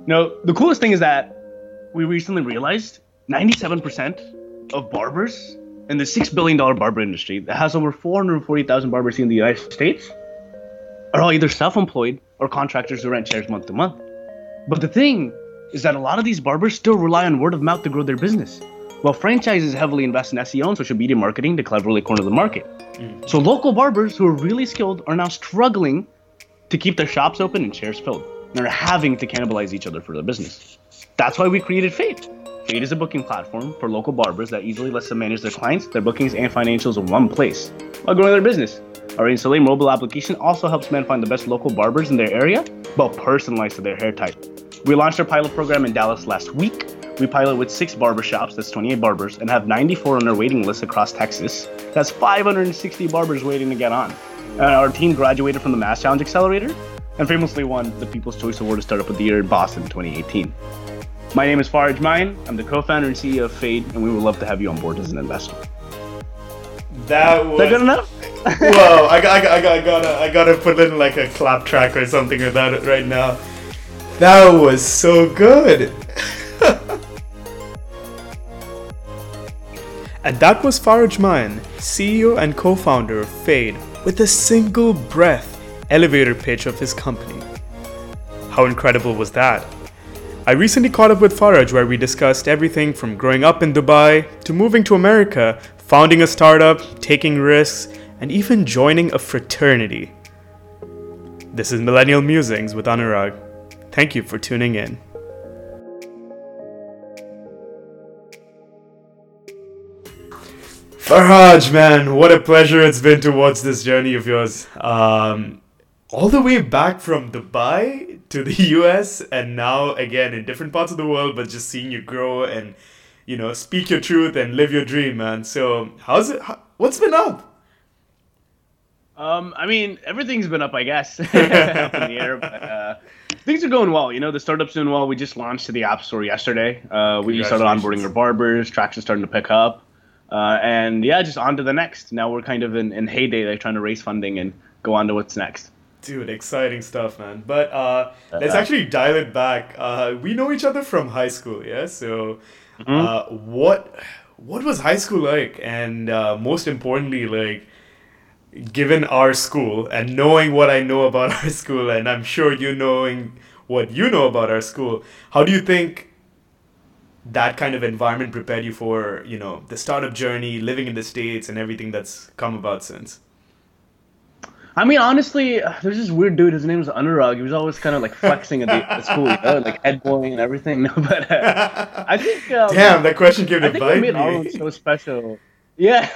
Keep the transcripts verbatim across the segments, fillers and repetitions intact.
know, the coolest thing is that we recently realized ninety-seven percent of barbers in the six billion dollars barber industry that has over four hundred forty thousand barbers in the United States are all either self-employed or contractors who rent chairs month to month. But the thing is that a lot of these barbers still rely on word of mouth to grow their business, while franchises heavily invest in S E O and social media marketing to cleverly corner the market. Mm. So local barbers who are really skilled are now struggling to keep their shops open and chairs filled. And are having to cannibalize each other for their business. That's why we created Fade. Fade is a booking platform for local barbers that easily lets them manage their clients, their bookings, and financials in one place while growing their business. Our Instantly mobile application also helps men find the best local barbers in their area, but personalized to their hair type. We launched our pilot program in Dallas last week. We pilot with six barbershops, that's twenty-eight barbers, and have ninety-four on our waiting list across Texas. That's five hundred sixty barbers waiting to get on. And our team graduated from the Mass Challenge Accelerator and famously won the People's Choice Award of Startup of the Year in Boston in twenty eighteen. My name is Faraj Main. I'm the co-founder and C E O of Fade, and we would love to have you on board as an investor. That was... Is that good enough? Whoa, I, I, I, I, gotta, I gotta put in like a clap track or something like that right now. That was so good. And that was Faraj Main, C E O and co-founder of Fade, with a single breath elevator pitch of his company. How incredible was that? I recently caught up with Faraj where we discussed everything from growing up in Dubai to moving to America, founding a startup, taking risks, and even joining a fraternity. This is Millennial Musings with Anurag. Thank you for tuning in. Faraj, man, what a pleasure it's been to watch this journey of yours. Um, all the way back from Dubai to the U S and now again in different parts of the world, but just seeing you grow and, you know, speak your truth and live your dream, man. So how's it? How, what's been up? Um, I mean, everything's been up, I guess, up in the air. But uh, things are going well. You know, the startup's doing well. We just launched to the App Store yesterday. Uh, we started onboarding our barbers. Traction's starting to pick up. Uh, and yeah, just on to the next. Now we're kind of in, in heyday, like trying to raise funding and go on to what's next. Dude, exciting stuff, man. But uh, let's actually dial it back. Uh, we know each other from high school, yeah? So mm-hmm. uh, what what was high school like? And uh, most importantly, like, given our school and knowing what I know about our school, and I'm sure you knowing what you know about our school, how do you think that kind of environment prepared you for, you know, the startup journey, living in the States and everything that's come about since? I mean, honestly, there's this weird dude. His name was Anurag. He was always kind of like flexing at, the, at school, you know, like head bowling and everything. No, but uh, I think. Um, Damn, that question came to I think bite what made me. Arun so special. Yeah.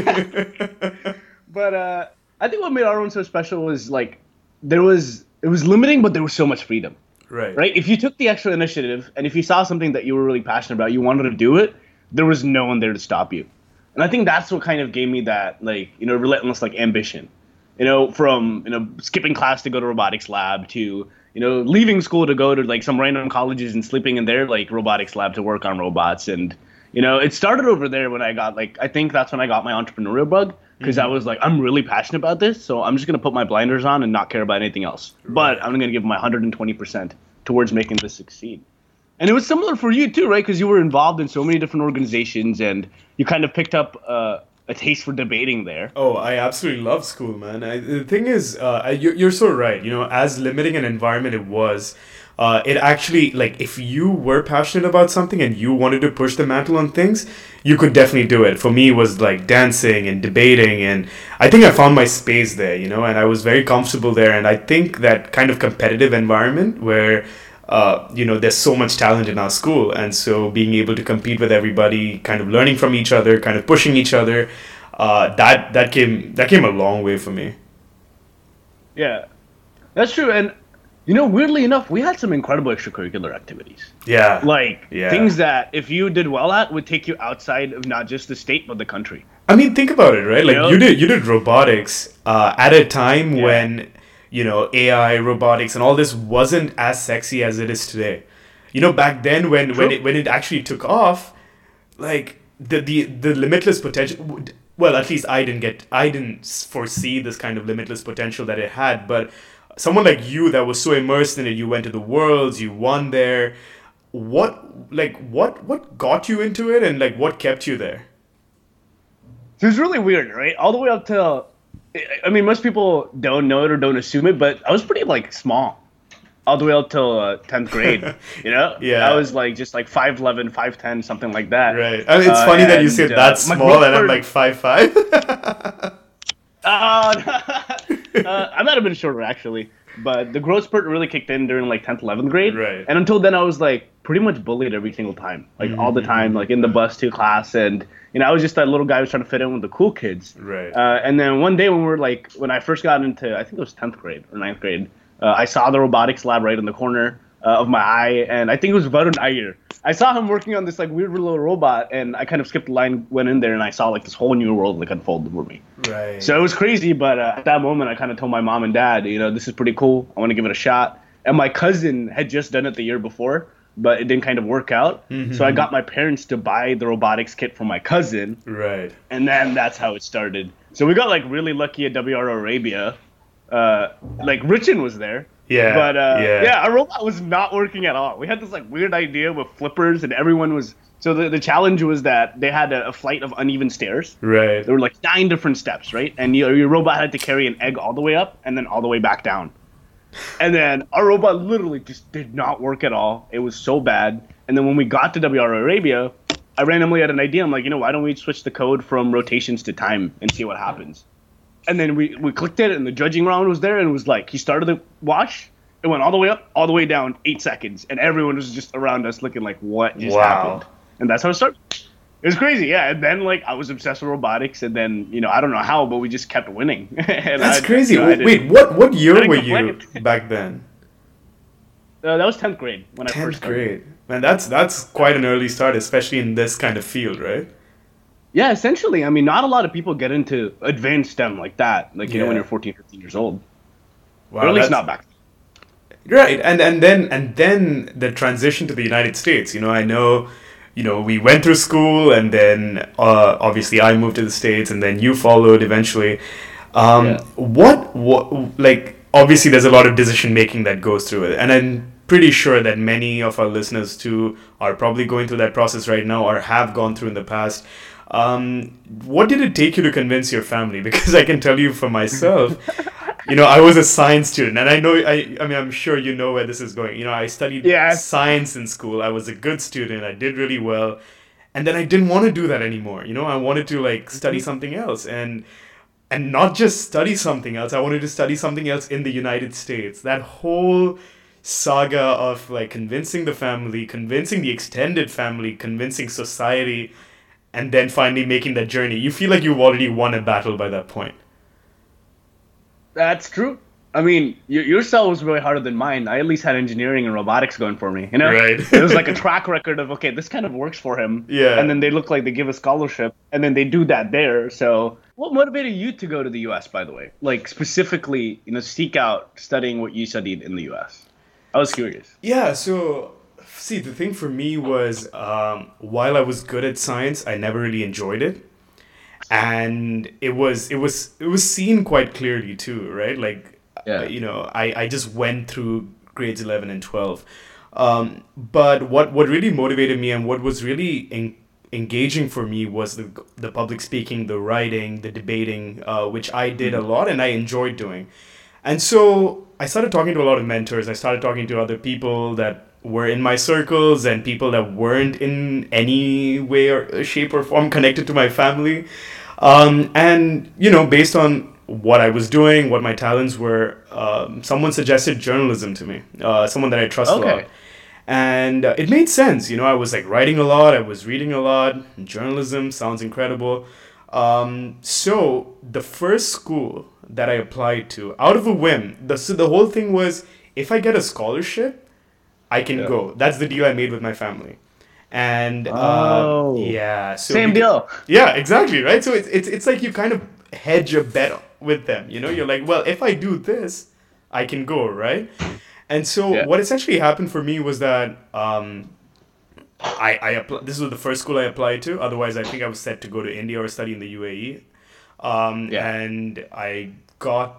But uh, I think what made Arun so special was like there was it was limiting, but there was so much freedom. Right. Right. If you took the extra initiative and if you saw something that you were really passionate about, you wanted to do it, there was no one there to stop you. And I think that's what kind of gave me that, like, you know, relentless like ambition. You know, from, you know, skipping class to go to robotics lab to, you know, leaving school to go to like some random colleges and sleeping in their like robotics lab to work on robots. And, you know, it started over there when I got like, I think that's when I got my entrepreneurial bug, because mm-hmm. I was like, I'm really passionate about this. So I'm just going to put my blinders on and not care about anything else. Right. But I'm going to give my one hundred twenty percent towards making this succeed. And it was similar for you too, right? Because you were involved in so many different organizations and you kind of picked up uh, a taste for debating there. Oh, I absolutely love school, man. I, the thing is, uh, you're, you're so right. You know, as limiting an environment it was, uh, it actually, like, if you were passionate about something and you wanted to push the mantle on things, you could definitely do it. For me, it was like dancing and debating, and I think I found my space there, you know, and I was very comfortable there. And I think that kind of competitive environment where Uh, you know, there's so much talent in our school, and so being able to compete with everybody, kind of learning from each other, kind of pushing each other, uh, that that came that came a long way for me. Yeah, that's true. And you know, weirdly enough, we had some incredible extracurricular activities. Yeah, like yeah. things that if you did well at would take you outside of not just the state but the country. I mean, think about it, right? Like you, know? you did you did robotics uh, at a time yeah. when, you know, A I, robotics, and all this wasn't as sexy as it is today. You know, back then when, when it when it actually took off, like the, the the limitless potential. Well, at least I didn't get I didn't foresee this kind of limitless potential that it had. But someone like you that was so immersed in it, you went to the Worlds, you won there. What like what what got you into it, and like what kept you there? So it's really weird, right? All the way up to, I mean, most people don't know it or don't assume it, but I was pretty like small, all the way up till uh, tenth grade. You know, Yeah. I was like just like five eleven, five ten, something like that. Right. I mean, it's Uh, funny that you and, said uh, that my small, and I'm growth like five five. Uh, uh, I might have been shorter actually, but the growth spurt really kicked in during like tenth, eleventh grade. Right. And until then, I was like pretty much bullied every single time, like all the time, like in the bus to class, and you know I was just that little guy who was trying to fit in with the cool kids. Right. Uh, and then one day when we were like, when I first got into, I think it was tenth grade or ninth grade, uh, I saw the robotics lab right in the corner uh, of my eye, and I think it was Varun Iyer. I saw him working on this like weird little robot, and I kind of skipped the line, went in there, and I saw like this whole new world like unfold for me. Right. So it was crazy, but uh, at that moment, I kind of told my mom and dad, you know, this is pretty cool. I want to give it a shot. And my cousin had just done it the year before, but it didn't kind of work out. Mm-hmm. So I got my parents to buy the robotics kit for my cousin, Right. and then that's how it started. So we got like really lucky at W R O Arabia. Uh, like Richin was there. Yeah. But uh, yeah. yeah, our robot was not working at all. We had this like weird idea with flippers, and everyone was. So the, the challenge was that they had a, a flight of uneven stairs. Right. There were like nine different steps, right? And your, your robot had to carry an egg all the way up and then all the way back down. And then our robot literally just did not work at all. It was so bad. And then when we got to W R Arabia, I randomly had an idea. I'm like, you know, why don't we switch the code from rotations to time and see what happens? And then we, we clicked it, and the judging round was there, and it was like, he started the watch, it went all the way up, all the way down, eight seconds. And everyone was just around us looking like, what just Wow. happened? And that's how it started. It was crazy, yeah. And then, like, I was obsessed with robotics, and then, you know, I don't know how, but we just kept winning. And That's I- crazy. you know, I didn't- Wait, what what year didn't were you complain. back then? Uh, that was tenth grade when I first Tenth started. grade. Man, that's that's quite an early start, especially in this kind of field, right? Yeah, essentially. I mean, not a lot of people get into advanced STEM like that, like, you know, when Yeah. you're fourteen, fifteen years old. Wow, or at least that's- not back. Right, and and then and then the transition to the United States. You know, I know, you know, we went through school, and then uh, obviously I moved to the States, and then you followed eventually. Um, Yeah. What what like obviously there's a lot of decision making that goes through it, and I'm pretty sure that many of our listeners too are probably going through that process right now or have gone through in the past. Um, what did it take you to convince your family? Because I can tell you for myself, you know, I was a science student, and I know, I, I mean, I'm sure you know where this is going. You know, I studied Yeah. science in school. I was a good student. I did really well. And then I didn't want to do that anymore. You know, I wanted to like study something else, and and not just study something else. I wanted to study something else in the United States. That whole saga of like convincing the family, convincing the extended family, convincing society, and then finally making that journey. You feel like you've already won a battle by that point. That's true. I mean, your, your cell was really harder than mine. I at least had engineering and robotics going for me, you know? Right. It was like a track record of, okay, this kind of works for him. Yeah. And then they look like they give a scholarship, and then they do that there. So what motivated you to go to the U S, by the way? Like, specifically, you know, seek out studying what you studied in the U S? I was curious. Yeah, so see, the thing for me was um, while I was good at science, I never really enjoyed it. And it was it was it was seen quite clearly too, right? Like Yeah. uh, you know, I, I just went through grades eleven and twelve. Um, but what what really motivated me and what was really en- engaging for me was the the public speaking, the writing, the debating, uh, which I did a lot and I enjoyed doing. And so I started talking to a lot of mentors. I started talking to other people that were in my circles and people that weren't in any way or shape or form connected to my family. Um, and, you know, based on what I was doing, what my talents were, um, someone suggested journalism to me, uh, someone that I trust a Okay. lot. And uh, it made sense. You know, I was like writing a lot, I was reading a lot. Journalism sounds incredible. Um, so the first school that I applied to, out of a whim, the, so the whole thing was, if I get a scholarship, I can Yeah. go. That's the deal I made with my family. And uh, Oh. yeah, so Same we- deal. yeah, exactly, right? So it's, it's it's like you kind of hedge a bet with them, you know? You're like, well, if I do this, I can go, right? And so Yeah. what essentially happened for me was that um, I, I appl- this was the first school I applied to. Otherwise, I think I was set to go to India or study in the U A E. Um, Yeah. And I got,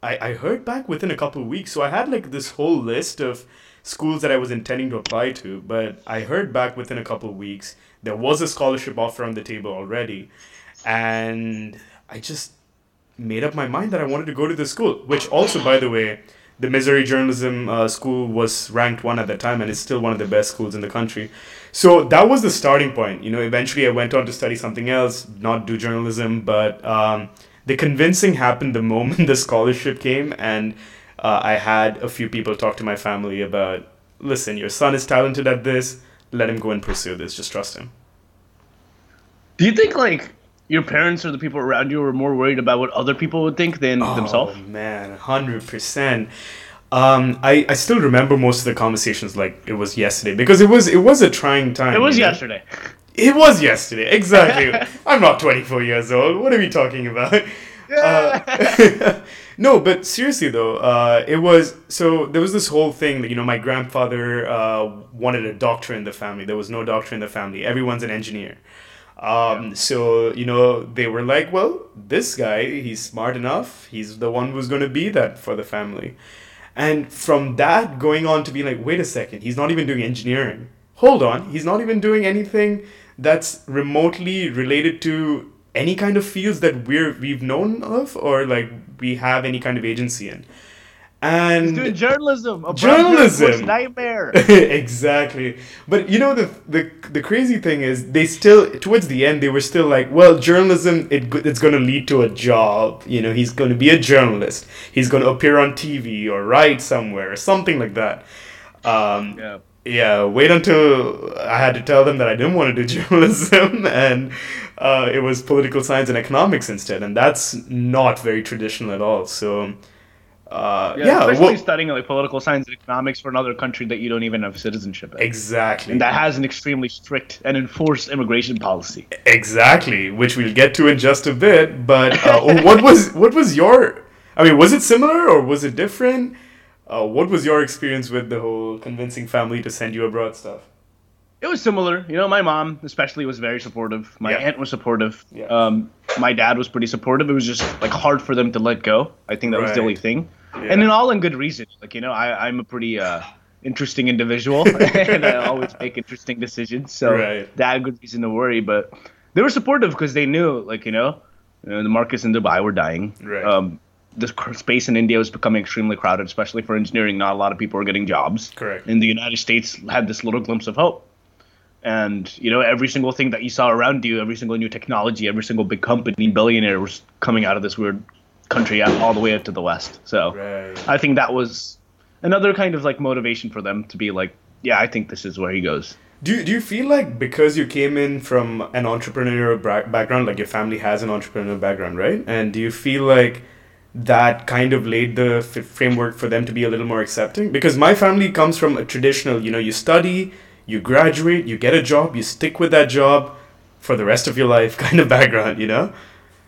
I, I heard back within a couple of weeks. So I had like this whole list of schools that I was intending to apply to, but I heard back within a couple of weeks. There was a scholarship offer on the table already, and I just made up my mind that I wanted to go to the school, which also, by the way, the Missouri Journalism uh, School was ranked one at the time, and it's still one of the best schools in the country. So that was the starting point. You know, eventually I went on to study something else, not do journalism, but um, the convincing happened the moment the scholarship came, and uh, I had a few people talk to my family about, listen, your son is talented at this, let him go and pursue this, just trust him. Do you think, like, your parents or the people around you were more worried about what other people would think than oh, themselves? Oh, man, one hundred percent. Um, I, I still remember most of the conversations like it was yesterday, because it was it was a trying time. It was you know? yesterday. It was yesterday, exactly. I'm not twenty-four years old. What are we talking about? Uh, no, but seriously though, uh, it was, so there was this whole thing that, you know, my grandfather uh, wanted a doctor in the family. There was no doctor in the family. Everyone's an engineer. Um, so, you know, they were like, well, this guy, he's smart enough. He's the one who's going to be that for the family. And from that going on to be like, wait a second, he's not even doing engineering. Hold on, he's not even doing anything that's remotely related to any kind of fields that we're, we've known of or like we have any kind of agency in. And he's doing journalism. A journalism nightmare. Exactly. But you know the the the crazy thing is they still towards the end they were still like, well, journalism it it's going to lead to a job. You know, he's going to be a journalist. He's going to appear on T V or write somewhere or something like that. Um, yeah. Yeah. Wait until I had to tell them that I didn't want to do journalism and uh, it was political science and economics instead, and that's not very traditional at all. So. Uh, yeah, yeah, especially well, studying like political science and economics for another country that you don't even have citizenship in. Exactly. And that has an extremely strict and enforced immigration policy. Exactly, which we'll get to in just a bit. But uh, what was what was your? I mean, was it similar or was it different? Uh, what was your experience with the whole convincing family to send you abroad stuff? It was similar. You know, my mom especially was very supportive. My yeah. aunt was supportive. Yeah. Um, my dad was pretty supportive. It was just like hard for them to let go. I think that right. was the only thing. Yeah. And in all in good reason. Like, you know, I, I'm a pretty uh, interesting individual and I always make interesting decisions. So right. that had good reason to worry. But they were supportive because they knew, like, you know, you know, the markets in Dubai were dying. Right. Um, the space in India was becoming extremely crowded, especially for engineering. Not a lot of people were getting jobs. Correct. And the United States had this little glimpse of hope. And, you know, every single thing that you saw around you, every single new technology, every single big company, billionaire was coming out of this weird country all the way up to the West. So right. I think that was another kind of like motivation for them to be like, yeah, I think this is where he goes. Do, do you feel like because you came in from an entrepreneurial bra- background, like your family has an entrepreneurial background, right? And do you feel like that kind of laid the f- framework for them to be a little more accepting? Because my family comes from a traditional, you know, you study, you graduate, you get a job, you stick with that job for the rest of your life kind of background, you know?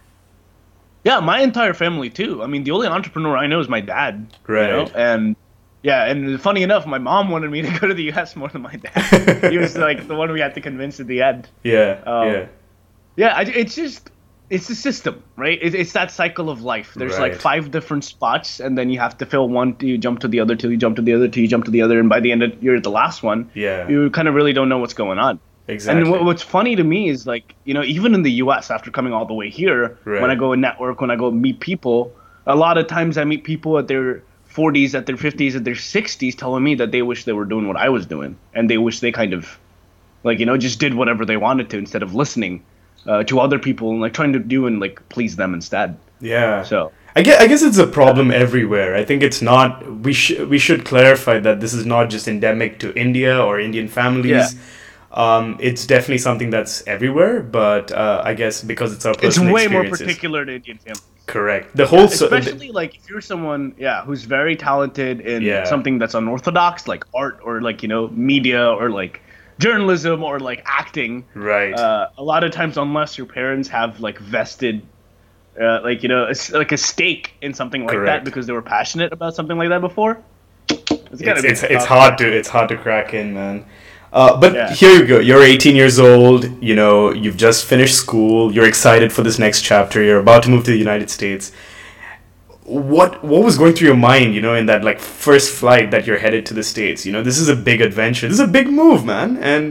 Yeah, my entire family too. I mean, the only entrepreneur I know is my dad. Right. You know? And yeah, and funny enough, my mom wanted me to go to the U S more than my dad. He was like the one we had to convince at the end. Yeah, um, yeah. Yeah, I, it's just, it's the system, right? It, it's that cycle of life. There's right. like five different spots, and then you have to fill one till you jump to the other, till you jump to the other, till you jump to the other, and by the end of, you're at the last one. Yeah. You kind of really don't know what's going on. Exactly. And what, what's funny to me is, like, you know, even in the U S, after coming all the way here, right. when I go and network, when I go meet people, a lot of times I meet people at their forties, at their fifties, at their sixties, telling me that they wish they were doing what I was doing, and they wish they kind of, like, you know, just did whatever they wanted to instead of listening uh, to other people and like trying to do and like please them instead. Yeah. So I guess, I guess it's a problem everywhere. I think it's not. We should we should clarify that this is not just endemic to India or Indian families. Yeah. Um, it's definitely something that's everywhere, but uh, I guess because it's our personal it's way more experiences. particular to Indian families. Correct. The whole, yeah, so, especially the, like if you're someone, yeah, who's very talented in yeah. something that's unorthodox, like art or like, you know, media or like journalism or like acting. Right. Uh, a lot of times, unless your parents have like vested, uh, like, you know, a, like a stake in something like Correct. that because they were passionate about something like that before. It's it's it's, it's hard to it's hard to crack in, man. Uh, but yeah. Here you go. You're eighteen years old. You know, you've just finished school. You're excited for this next chapter. You're about to move to the United States. what what was going through your mind, you know, in that like first flight that you're headed to the States? You know, this is a big adventure. This is a big move, man. And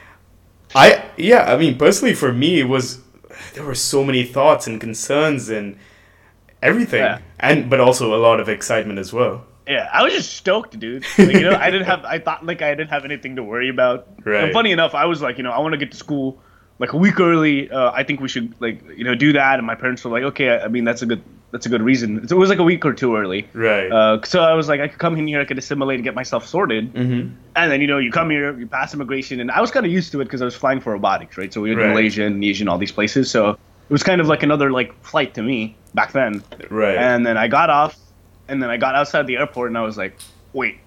I, yeah, I mean, personally for me, it was, there were so many thoughts and concerns and everything, Yeah. and but also a lot of excitement as well. Yeah, I was just stoked, dude. Like, you know, I didn't have. I thought like I didn't have anything to worry about. Right. And funny enough, I was like, you know, I want to get to school like a week early. Uh, I think we should like, you know, do that. And my parents were like, okay. I mean, that's a good. That's a good reason. It was like a week or two early. Right. Uh, so I was like, I could come in here, I could assimilate and get myself sorted. Mm-hmm. And then, you know, you come here, you pass immigration, and I was kind of used to it because I was flying for robotics, right? So we were in Right. Malaysia, Indonesia, and all these places. So it was kind of like another like flight to me back then. Right. And then I got off, and then I got outside the airport, and I was like, wait,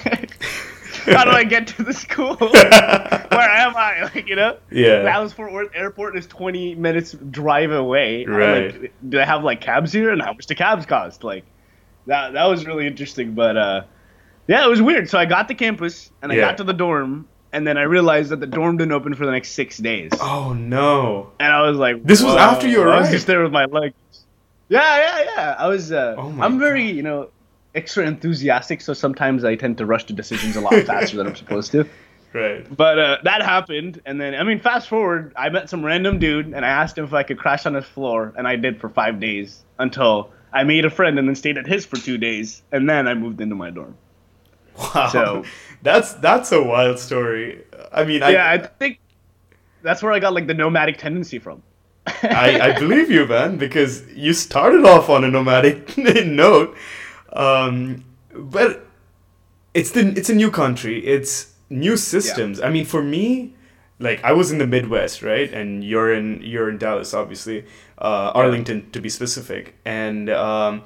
how do I get to the school? Where am I? Like, you know? Yeah. Dallas Fort Worth Airport is twenty minutes drive away. I'm Right. Like, do they have like cabs here, and how much do cabs cost? Like, that that was really interesting. But uh, yeah, it was weird. So I got to campus, and I Yeah. got to the dorm, and then I realized that the dorm didn't open for the next six days. Oh no. And I was like, This was whoa. after you I was arrived? just there with my luggage. Yeah, yeah, yeah. I was. Uh, Oh my I'm very, God. you know, extra enthusiastic, so sometimes I tend to rush to decisions a lot faster than I'm supposed to. Right. But uh, that happened, and then I mean, fast forward, I met some random dude, and I asked him if I could crash on his floor, and I did for five days until I made a friend, and then stayed at his for two days, and then I moved into my dorm. Wow. So- that's that's a wild story. I mean, I yeah, I think that's where I got like the nomadic tendency from. I, I believe you, man, because you started off on a nomadic note, um, but it's the it's a new country, it's new systems. I mean, for me, like I was in the Midwest, right, and you're in you're in Dallas, obviously, uh, Arlington to be specific, and um,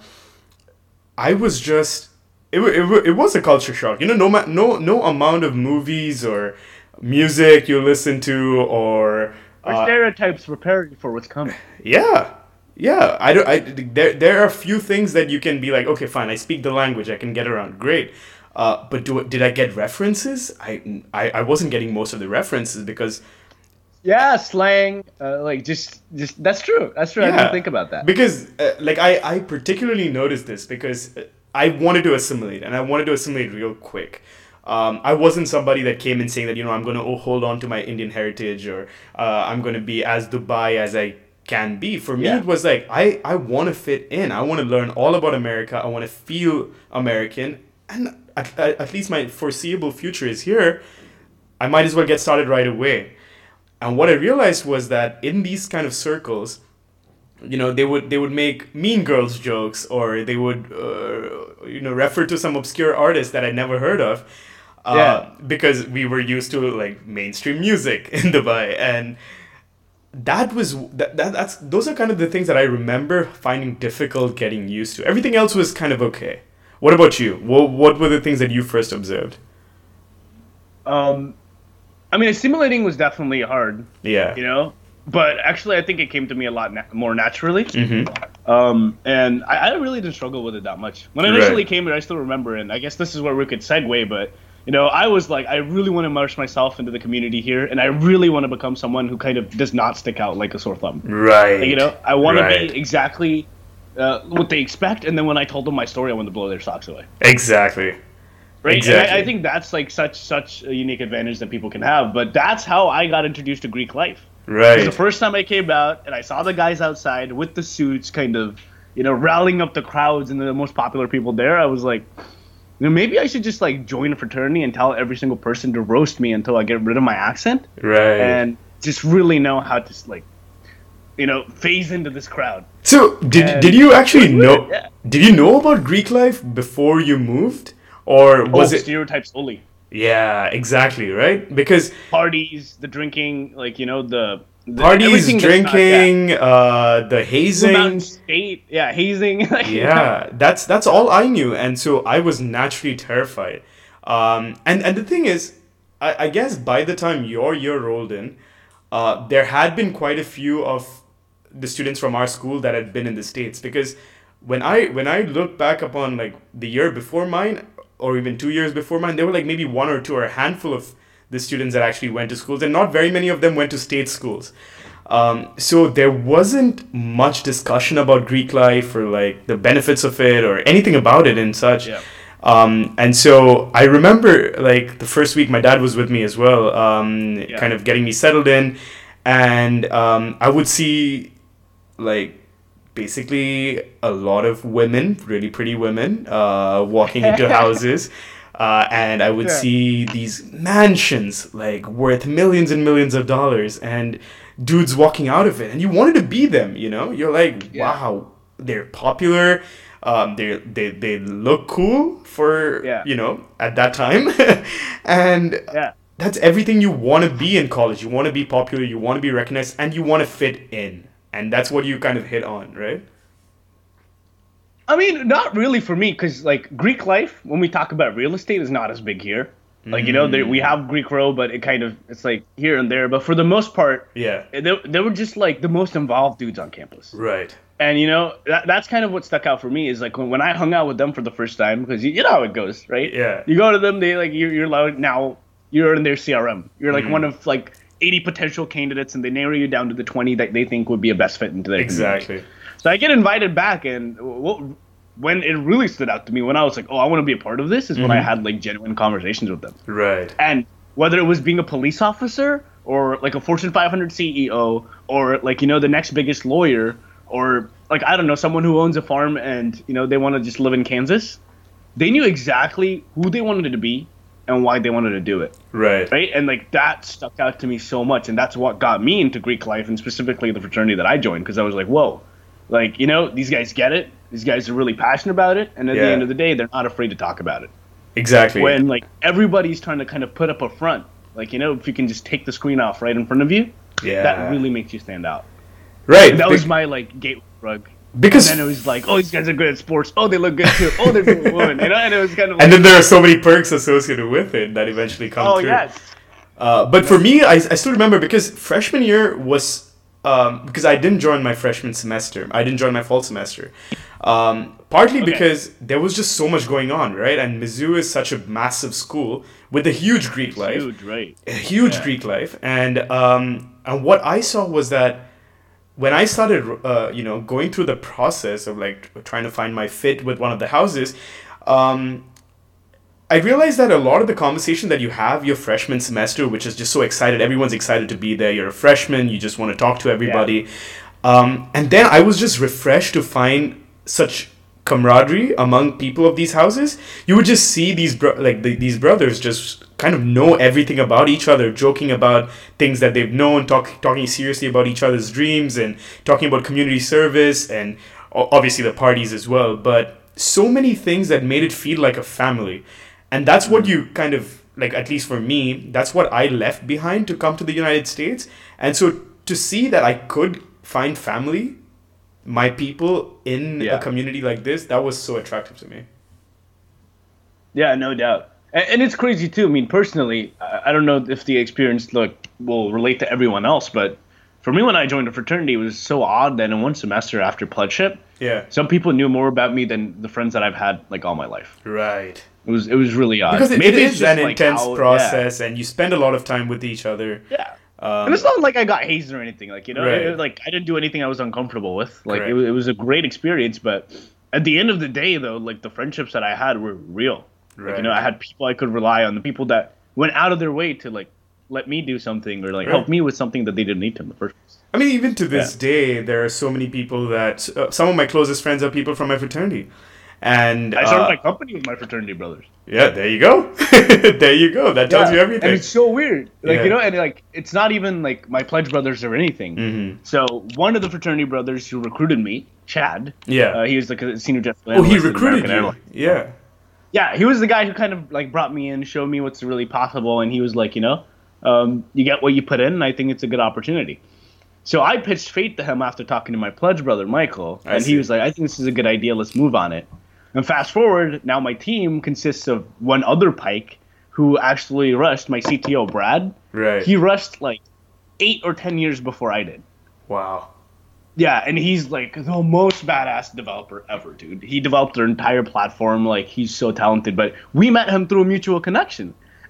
I was just it, wa- it, wa- it was a culture shock. You know, no ma- no no amount of movies or music you listen to or Our uh, stereotypes prepare you for what's coming. yeah, yeah. I don't. I there there are a few things that you can be like, okay, fine. I speak the language. I can get around. Great. Uh, but do did I get references? I, I I wasn't getting most of the references because Yeah, slang, uh, like just, just that's true. That's true. I Yeah. didn't think about that. because uh, like I I particularly noticed this because uh, I wanted to assimilate and I wanted to assimilate real quick. Um, I wasn't somebody that came in saying that, you know, I'm going to hold on to my Indian heritage or uh, I'm going to be as Dubai as I can be. For me, Yeah. it was like, I, I want to fit in. I want to learn all about America. I want to feel American. And at, at at least my foreseeable future is here. I might as well get started right away. And what I realized was that in these kind of circles, you know, they would they would make Mean Girls jokes or they would uh, you know refer to some obscure artist that I'd never heard of, uh, Yeah. because we were used to like mainstream music in Dubai, and that was that, that that's those are kind of the things that I remember finding difficult getting used to. Everything else was kind of okay. What about you? What what were the things that you first observed? Um, I mean, assimilating was definitely hard, Yeah. you know, but actually, I think it came to me a lot na- more naturally. Mm-hmm. Um, and I, I really didn't struggle with it that much. When I initially Right. came here, I still remember, and I guess this is where we could segue, but, you know, I was like, I really want to immerse myself into the community here, and I really want to become someone who kind of does not stick out like a sore thumb. Right. Like, you know, I want Right. to be exactly uh, what they expect, and then when I told them my story, I want to blow their socks away. Exactly. Right, Exactly. and I, I think that's like such such a unique advantage that people can have. But that's how I got introduced to Greek life. Right. Because the first time I came out and I saw the guys outside with the suits, kind of, you know, rallying up the crowds and the most popular people there, I was like, you know, maybe I should just like join a fraternity and tell every single person to roast me until I get rid of my accent Right. and just really know how to like, you know, phase into this crowd. So did And did you actually it was know? weird, yeah. Did you know about Greek life before you moved, or was oh, it? stereotypes only. Yeah, exactly, right. Because Parties, the drinking, like, you know, the, the parties, everything that's not- yeah. drinking, uh, the Blue hazing. Mountain State, yeah, hazing. like, you know. Yeah, that's that's all I knew, and so I was naturally terrified. Um, and and the thing is, I, I guess by the time your year rolled in, uh, there had been quite a few of the students from our school that had been in the States, because when I when I look back upon like the year before mine, or even two years before mine, there were like maybe one or two or a handful of the students that actually went to schools, and not very many of them went to state schools. Um, so there wasn't much discussion about Greek life or like the benefits of it or anything about it and such. Yeah. Um, and so I remember like the first week my dad was with me as well, um, Yeah. kind of getting me settled in, and um, I would see like basically a lot of women, really pretty women, uh, walking into houses. Uh, and I would Yeah. see these mansions like worth millions and millions of dollars and dudes walking out of it, and you wanted to be them, you know? You're like, Yeah. wow, they're popular, um, they they they look cool for, Yeah. you know, at that time. And Yeah. that's everything you want to be in college. You want to be popular, you want to be recognized, and you want to fit in. And that's what you kind of hit on, right? I mean, not really for me, because like Greek life, when we talk about real estate, is not as big here. Like you know, there, we have Greek Row, but it kind of it's like here and there. But for the most part, Yeah. they, they were just like the most involved dudes on campus. Right. And you know, that, that's kind of what stuck out for me is like when, when I hung out with them for the first time, because you, you know how it goes, right? Yeah. You go to them, they like you're, you're allowed now. You're in their C R M. You're Mm-hmm. like one of like eighty potential candidates, and they narrow you down to the twenty that they think would be a best fit into their community. Exactly. So I get invited back, and what, when it really stood out to me, when I was like, oh, I want to be a part of this, is when I had like genuine conversations with them. Right. And whether it was being a police officer or like a Fortune five hundred C E O or like, you know, the next biggest lawyer or like, I don't know, someone who owns a farm and, you know, they want to just live in Kansas, they knew exactly who they wanted to be and why they wanted to do it. Right. Right. And like that stuck out to me so much. And that's what got me into Greek life and specifically the fraternity that I joined, because I was like, whoa, like, you know, these guys get it. These guys are really passionate about it. And at Yeah. the end of the day, they're not afraid to talk about it. Exactly. When like everybody's trying to kind of put up a front, like, you know, if you can just take the screen off right in front of you, Yeah. that really makes you stand out. Right. That Be- was my like gateway drug. because And then it was like, oh, these guys are good at sports. Oh, they look good too. Oh, they're good women. You know, and it was kind of like, and then there are so many perks associated with it that eventually come oh through. yes, Uh, but for me, I, I still remember because freshman year was um, because I didn't join my freshman semester. I didn't join my fall semester. Um, partly Okay. because there was just so much going on, right? And Mizzou is such a massive school with a huge Greek life. huge, right? A huge Yeah. Greek life, and um, and what I saw was that when I started, uh, you know, going through the process of like trying to find my fit with one of the houses, um, I realized that a lot of the conversation that you have your freshman semester, which is just so excited, everyone's excited to be there. You're a freshman, you just want to talk to everybody, um, and then I was just refreshed to find such camaraderie among people of these houses. You would just see these bro- like the, these brothers just kind of know everything about each other, joking about things that they've known, talk, talking seriously about each other's dreams, and talking about community service and o- obviously the parties as well. But so many things that made it feel like a family, and that's what you kind of like. At least for me, that's what I left behind to come to the United States. And so to see that I could find family, my people in Yeah. a community like this, that was so attractive to me. Yeah, no doubt. And, and it's crazy too. I mean, personally, I, I don't know if the experience look will relate to everyone else, but for me, when I joined a fraternity, it was so odd that in one semester after pledgeship, Yeah. some people knew more about me than the friends that I've had like all my life. Right. It was it was really odd. Because it, it Maybe it's is just, an like, intense how- process, and you spend a lot of time with each other. Yeah. yeah. Um, And it's not like I got hazed or anything. Like, you know, Right. it- like I didn't do anything I was uncomfortable with. Like, it, Correct. wa- it was a great experience. But at the end of the day, though, like the friendships that I had were real. Like, you know, Right. I had people I could rely on, the people that went out of their way to like let me do something or like Right. help me with something that they didn't need to in the first place. I mean, even to this day, there are so many people that uh, some of my closest friends are people from my fraternity, and I started uh, my company with my fraternity brothers. yeah, there you go, there you go. That tells Yeah, you everything. And it's so weird. Like, Yeah. you know, and like it's not even like my pledge brothers or anything. Mhm. So one of the fraternity brothers who recruited me, Chad, Yeah. uh, he was like a senior jet Oh, he analyst at recruited American you. Airlines. Yeah. Yeah, he was the guy who kind of like brought me in, showed me what's really possible, and he was like, you know, um, you get what you put in, and I think it's a good opportunity. So I pitched fate to him after talking to my pledge brother, Michael, I and see. he was like, I think this is a good idea, let's move on it. And fast forward, now my team consists of one other Pike who actually rushed, my C T O, Brad. Right. He rushed like eight or ten years before I did. Wow. Yeah, and he's like the most badass developer ever, dude. He developed their entire platform. Like, he's so talented. But we met him through a mutual connection.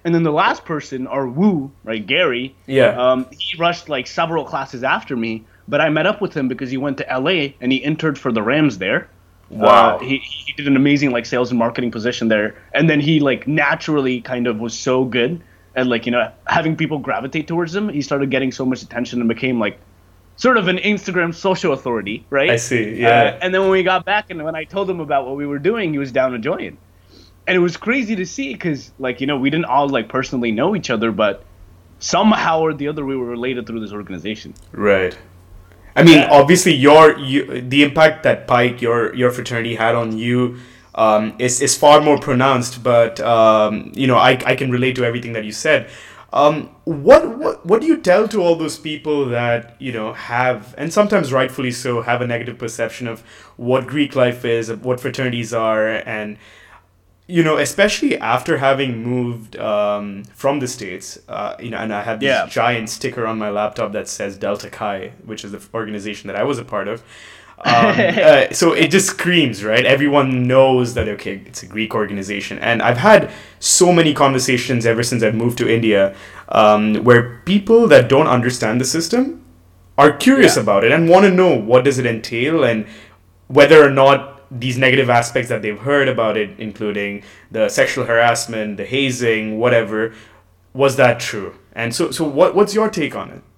And then the last person, or Wu, right, Gary, Yeah. um, he rushed like several classes after me, but I met up with him because he went to L A and he entered for the Rams there. Wow. Uh, he he did an amazing like sales and marketing position there, and then he like naturally kind of was so good at like you know having people gravitate towards him. He started getting so much attention and became like sort of an Instagram social authority, right? I see, yeah. Uh, and then when we got back and when I told him about what we were doing, he was down to join. And it was crazy to see because, like, you know, we didn't all, like, personally know each other, but somehow or the other we were related through this organization. Right. I mean, Yeah. obviously, your you, the impact that Pike, your your fraternity, had on you um, is is far more pronounced. But um, you know, I I can relate to everything that you said. Um, what what what do you tell to all those people that you know have, and sometimes rightfully so, have a negative perception of what Greek life is, of what fraternities are, and you know, especially after having moved um, from the States, uh, you know, and I have this Yeah. giant sticker on my laptop that says Delta Chi, which is the organization that I was a part of. Um, uh, so it just screams, right? Everyone knows that, okay, it's a Greek organization. And I've had so many conversations ever since I've moved to India um, where people that don't understand the system are curious Yeah. about it and want to know what does it entail and whether or not these negative aspects that they've heard about it, including the sexual harassment, the hazing, whatever, was that true? And so, so what what's your take on it?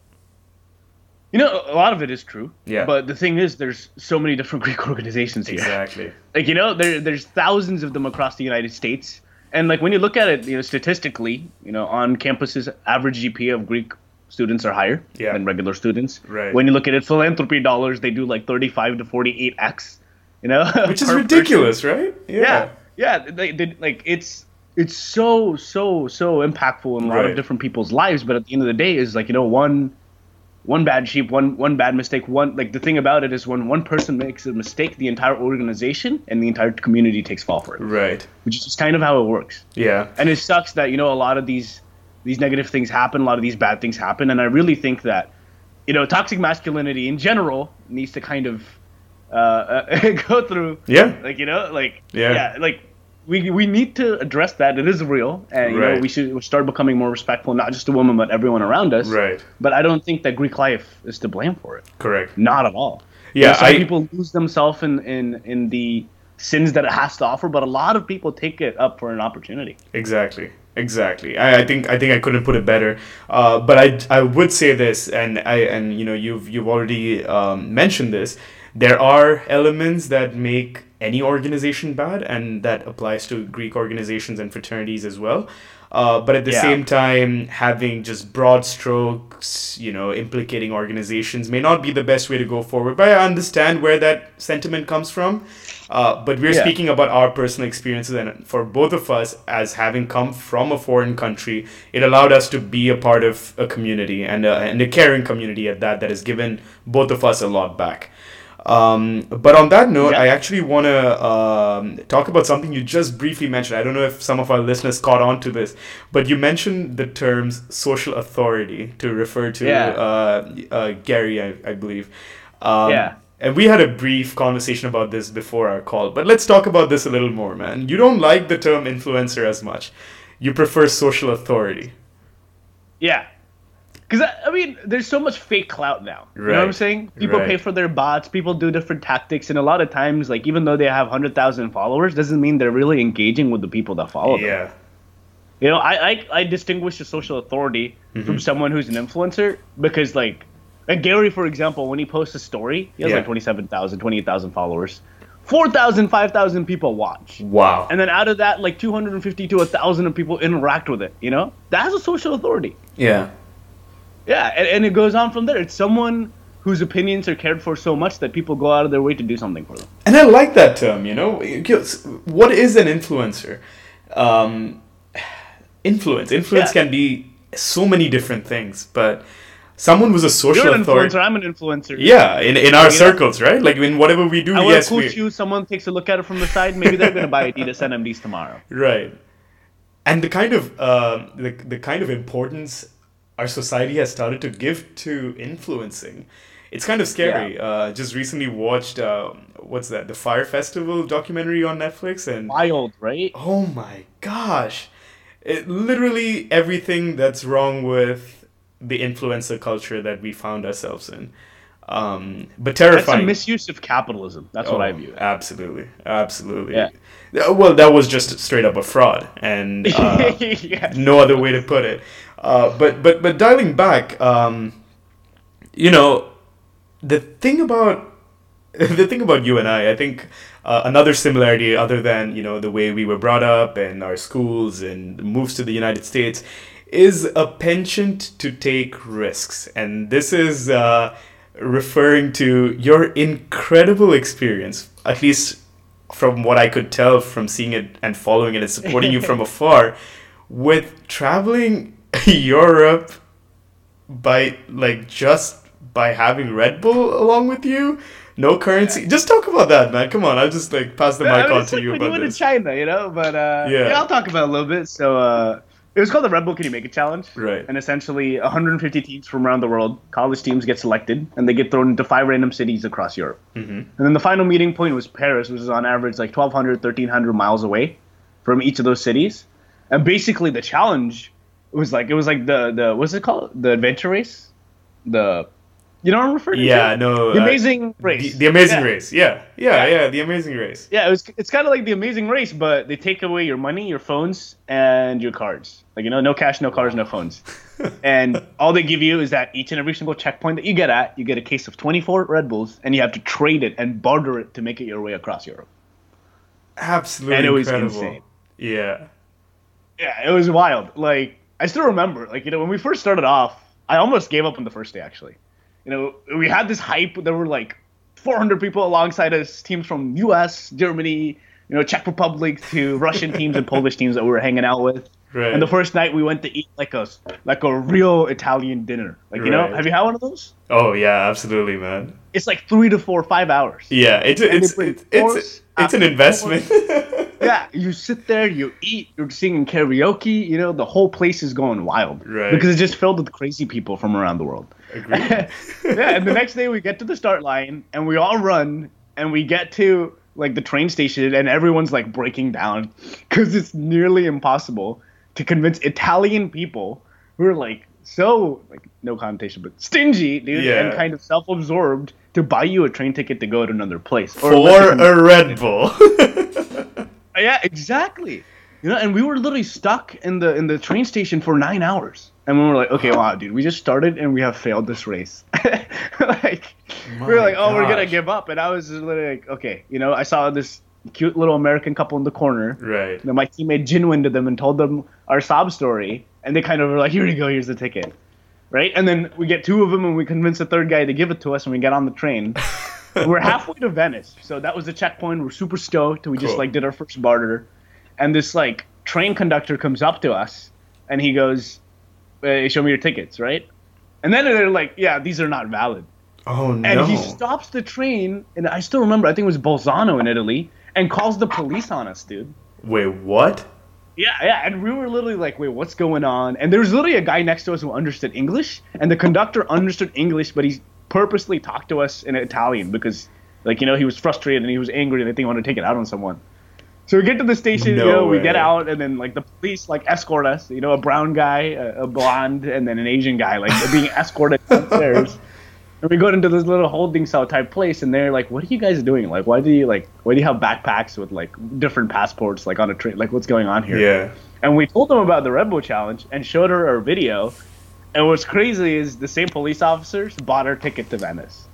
You know, a lot of it is true. Yeah. But the thing is, there's so many different Greek organizations here. Exactly. Like, you know, there there's thousands of them across the United States. And, like, when you look at it, you know, statistically, you know, on campuses, average G P A of Greek students are higher Yeah. than regular students. Right. When you look at it, philanthropy dollars, they do, like, thirty-five to forty-eight x, you know? Which is per ridiculous, right? yeah, yeah. They, they, like it's it's so so so impactful in a lot Right. of different people's lives. But at the end of the day, is like you know one one bad sheep, one one bad mistake. One like the thing about it is when one person makes a mistake, the entire organization and the entire community takes fall for it, Right. which is just kind of how it works. Yeah. And it sucks that you know a lot of these these negative things happen, a lot of these bad things happen, and I really think that you know toxic masculinity in general needs to kind of uh, uh, go through. Yeah. Like you know, like Yeah. yeah, like we we need to address that. It is real, and you Right. know we should start becoming more respectful, not just to women but everyone around us. Right. But I don't think that Greek life is to blame for it. Correct. Not at all. Yeah, You know, some I- people lose themselves in, in in the sins that it has to offer, but a lot of people take it up for an opportunity. Exactly. Exactly. I, I think I think I couldn't put it better. Uh, but I I would say this, and I and you know you've you've already um, mentioned this. There are elements that make any organization bad, and that applies to Greek organizations and fraternities as well. Uh, but at the Yeah. same time, having just broad strokes, you know, implicating organizations may not be the best way to go forward. But I understand where that sentiment comes from. Uh, but we're Yeah. speaking about our personal experiences, and for both of us, as having come from a foreign country, it allowed us to be a part of a community and a, and a caring community at that that has given both of us a lot back. Um, but on that note, Yeah. I actually want to um, talk about something you just briefly mentioned. I don't know if some of our listeners caught on to this, but you mentioned the terms social authority to refer to Yeah. uh, uh, Gary, I, I believe. Um, Yeah. And we had a brief conversation about this before our call, but let's talk about this a little more, man. You don't like the term influencer as much. You prefer social authority. Yeah. Because, I, I mean, there's so much fake clout now. You know what I'm Right. saying? People Right. pay for their bots. People do different tactics. And a lot of times, like, even though they have one hundred thousand followers, doesn't mean they're really engaging with the people that follow them. Yeah. You know, I, I, I distinguish a social authority Mm-hmm. from someone who's an influencer because, like, like Gary, for example, when he posts a story, he has Yeah. like twenty-seven thousand, twenty-eight thousand followers. four thousand, five thousand people watch. Wow. And then out of that, like two hundred fifty to one thousand of people interact with it, you know? That's a social authority. Yeah. Yeah, and, and it goes on from there. It's someone whose opinions are cared for so much that people go out of their way to do something for them. And I like that term, you know? What is an influencer? Um, influence. Influence Yeah. can be so many different things, but someone who's a social You're an authority. influencer, I'm an influencer. Yeah, in, in our know? circles, right? Like in whatever we do, I wear yes, cool we, shoes, someone takes a look at it from the side, maybe they're going to buy Adidas N M Ds tomorrow. right. And the kind of um, the the kind of importance our society has started to give to influencing, it's kind of scary. Uh, just recently watched uh, what's that? The Fire Festival documentary on Netflix, and Wild, right? oh my gosh, it, literally everything that's wrong with the influencer culture that we found ourselves in. Um, but terrifying. That's a misuse of capitalism. That's oh, what I view it. Absolutely, absolutely. Yeah. Well, that was just straight up a fraud, and uh, yes. no other way to put it. Uh, but but but dialing back, um, you know, the thing about the thing about you and I, I think uh, another similarity, other than you know the way we were brought up and our schools and moves to the United States, is a penchant to take risks, and this is. Uh, referring to your incredible experience, at least from what I could tell from seeing it and following it and supporting you from afar, with traveling Europe by, like, just by having Red Bull along with you, no currency. Yeah. Just talk about that, man. Come on, I'll just, like, pass the yeah, mic I mean, on to like you when about you went this. to China, you know, but uh, yeah. yeah, I'll talk about it a little bit. So, uh, it was called the Red Bull Can You Make It Challenge. Right. And essentially, one hundred fifty teams from around the world, college teams get selected, and they get thrown into five random cities across Europe. Mm-hmm. And then the final meeting point was Paris, which is on average like twelve hundred, thirteen hundred miles away from each of those cities. And basically, the challenge was like, it was like the, the what's it called? The adventure race? The... You know what I'm referring yeah, to? Yeah, no. The uh, Amazing Race. The, the Amazing yeah. Race, yeah. yeah. Yeah, yeah, The Amazing Race. Yeah, it was, it's kind of like The Amazing Race, but they take away your money, your phones, and your cards. Like, you know, no cash, no cars, no phones. And all they give you is that each and every single checkpoint that you get at, you get a case of twenty-four Red Bulls, and you have to trade it and barter it to make it your way across Europe. Absolutely And it was incredible. insane. Yeah. Yeah, it was wild. Like, I still remember, like, you know, when we first started off, I almost gave up on the first day, actually. You know, we had this hype. There were like four hundred people alongside us, teams from U S, Germany, you know, Czech Republic to Russian teams and Polish teams that we were hanging out with. Right. And the first night we went to eat like a like a real Italian dinner. Like, you right. know, have you had one of those? Oh yeah, absolutely, man. It's like three to four, five hours. Yeah, it's it's it's it's, it's an investment. Yeah, you sit there, you eat, you're singing karaoke. You know, the whole place is going wild. Right. Because it's just filled with crazy people from around the world. Agreed. Yeah, and the next day we get to the start line and we all run and we get to like the train station and everyone's like breaking down because it's nearly impossible to convince Italian people who are like so like no connotation but stingy, dude, yeah. and kind of self-absorbed to buy you a train ticket to go to another place or for a Red Bull. Yeah, exactly. You know, and we were literally stuck in the in the train station for nine hours. And we were like, okay, wow, dude, we just started and we have failed this race. Like, My we were like, oh, gosh. We're going to give up. And I was just literally like, okay, you know, I saw this cute little American couple in the corner. Right. And my teammate Jinwin to them and told them our sob story. And they kind of were like, here you go, here's the ticket. Right? And then we get two of them and we convince the third guy to give it to us and we get on the train. We're halfway to Venice. So that was the checkpoint. We're super stoked. We cool. just, like, did our first barter. And this, like, train conductor comes up to us and he goes... Uh, show me your tickets, right? And then they're like, yeah, these are not valid. Oh, no. And he stops the train, and I still remember, I think it was Bolzano in Italy, and calls the police on us, dude. Wait, what? Yeah, yeah, and we were literally like, wait, what's going on? And there was literally a guy next to us who understood English, and the conductor understood English, but he purposely talked to us in Italian because, like, you know, he was frustrated and he was angry and I think he wanted to take it out on someone. So we get to the station, no you know, way. we get out, and then, like, the police, like, escort us. You know, a brown guy, a, a blonde, and then an Asian guy, like, being escorted downstairs. And we go into this little holding cell type place, and they're like, what are you guys doing? Like, why do you, like, why do you have backpacks with, like, different passports, like, on a train? Like, what's going on here? Yeah. And we told them about the Red Bull Challenge and showed her our video. And what's crazy is the same police officers bought our ticket to Venice.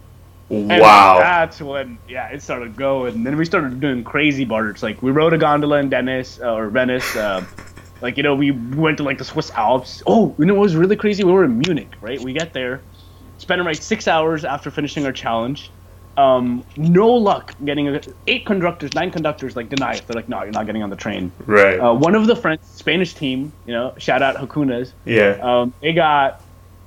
And wow. That's when, yeah, it started going. And then we started doing crazy barters. Like, we rode a gondola in Venice, uh, or Venice. Uh, like, you know, we went to, like, the Swiss Alps. Oh, you know what was really crazy? We were in Munich, right? We get there, spent like six hours after finishing our challenge. Um, no luck getting a, eight conductors, nine conductors, like, deny it. They're like, no, you're not getting on the train. Right. Uh, one of the French, Spanish team, you know, shout out Hakunas. Yeah. Um, they got,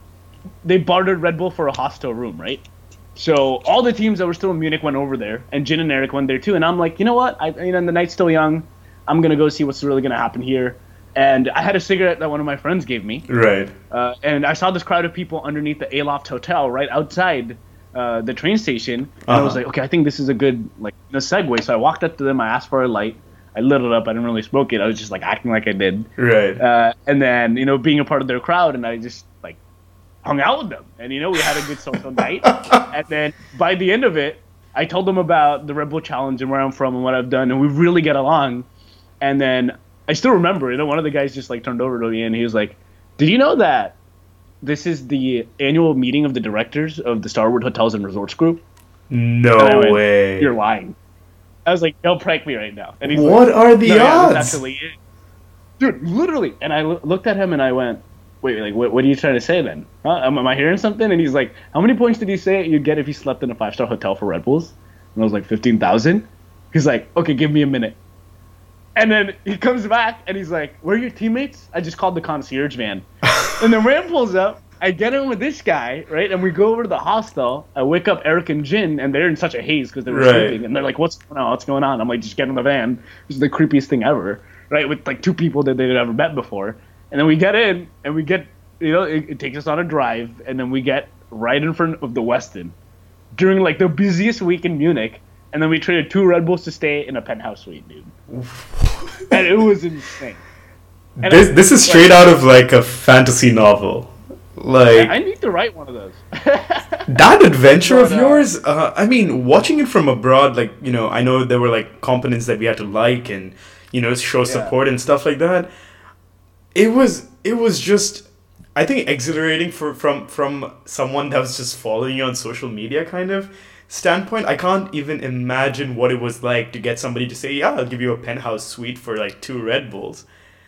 they bartered Red Bull for a hostel room, right? So all the teams that were still in Munich went over there, and Jin and Eric went there too. And I'm like, you know what? I, you know, the night's still young. I'm gonna go see what's really gonna happen here. And I had a cigarette that one of my friends gave me. Right. Uh, and I saw this crowd of people underneath the Aloft Hotel right outside uh, the train station. And uh-huh. I was like, okay, I think this is a good like a segue. So I walked up to them. I asked for a light. I lit it up. I didn't really smoke it. I was just like acting like I did. Right. Uh, and then, you know, being a part of their crowd, and I just like hung out with them. And, you know, we had a good social night. And then by the end of it, I told them about the Red Bull Challenge and where I'm from and what I've done. And we really get along. And then I still remember, you know, one of the guys just like turned over to me and he was like, did you know that this is the annual meeting of the directors of the Starwood Hotels and Resorts Group? No went, way. You're lying. I was like, don't prank me right now. And he's what like, are the no, odds? Yeah, that's actually it. Dude, literally. And I lo- looked at him and I went, wait, like, what, what are you trying to say then? Huh? Am, am I hearing something? And he's like, how many points did you say you'd get if you slept in a five-star hotel for Red Bulls? And I was like, fifteen thousand? He's like, okay, give me a minute. And then he comes back and he's like, where are your teammates? I just called the concierge van. And then Ram pulls up. I get in with this guy, right? And we go over to the hostel. I wake up Eric and Jin, and they're in such a haze because they were right. sleeping. And they're like, what's going on? What's going on? I'm like, just get in the van. This is the creepiest thing ever, right? With like two people that they'd ever met before. And then we get in, and we get, you know, it, it takes us on a drive. And then we get right in front of the Westin during like the busiest week in Munich. And then we traded two Red Bulls to stay in a penthouse suite, dude. And it was insane. And this I, this is straight like, out of like a fantasy novel. Like I need to write one of those. That adventure but, of yours, uh, I mean, watching it from abroad, like, you know, I know there were like components that we had to like and, you know, show support yeah. and stuff like that. It was it was just, I think, exhilarating for from from someone that was just following you on social media kind of standpoint. I can't even imagine what it was like to get somebody to say, yeah, I'll give you a penthouse suite for like two Red Bulls.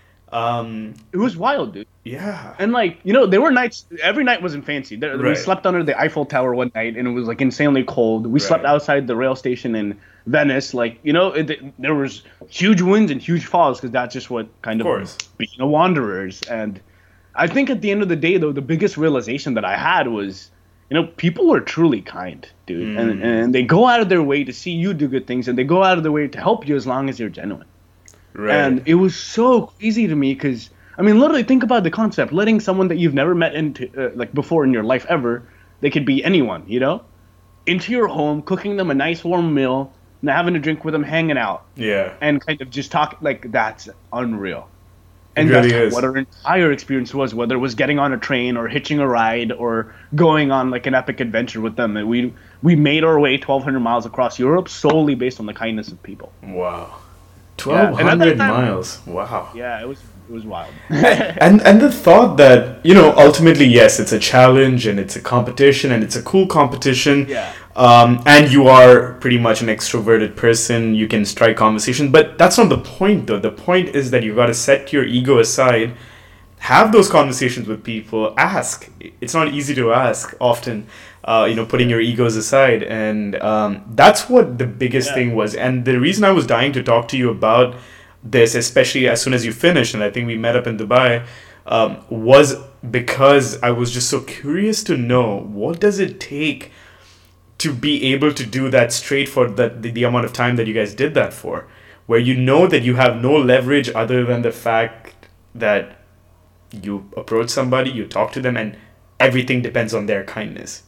Um, it was wild, dude. Yeah. And like, you know, there were nights, every night wasn't fancy. There, right. We slept under the Eiffel Tower one night and it was like insanely cold. We right. slept outside the rail station in Venice. Like, you know, it, there was huge winds and huge falls because that's just what kind of, of being a wanderers. And I think at the end of the day, though, the biggest realization that I had was, you know, people are truly kind, dude. Mm. And, and they go out of their way to see you do good things and they go out of their way to help you as long as you're genuine. Right. And it was so crazy to me because, I mean, literally think about the concept. Letting someone that you've never met into, uh, like before in your life ever, they could be anyone, you know, into your home, cooking them a nice warm meal, and having a drink with them, hanging out. Yeah. And kind of just talk, like, that's unreal. And it really that's is. what our entire experience was, whether it was getting on a train or hitching a ride or going on like an epic adventure with them. And we, we made our way twelve hundred miles across Europe solely based on the kindness of people. Wow. twelve hundred yeah. miles. Wow. Yeah, it was it was wild. and and the thought that, you know, ultimately, yes, it's a challenge and it's a competition and it's a cool competition. Yeah. Um, and you are pretty much an extroverted person. You can strike conversation. But that's not the point, though. The point is that you've got to set your ego aside, have those conversations with people, ask. It's not easy to ask often. Uh, you know, putting your egos aside. And um, that's what the biggest yeah. thing was. And the reason I was dying to talk to you about this, especially as soon as you finished, and I think we met up in Dubai, um, was because I was just so curious to know, what does it take to be able to do that straight for the, the, the amount of time that you guys did that for? Where you know that you have no leverage other than the fact that you approach somebody, you talk to them, and everything depends on their kindness.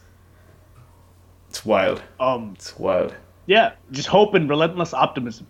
It's wild. Um, it's wild. Yeah, just hope and relentless optimism.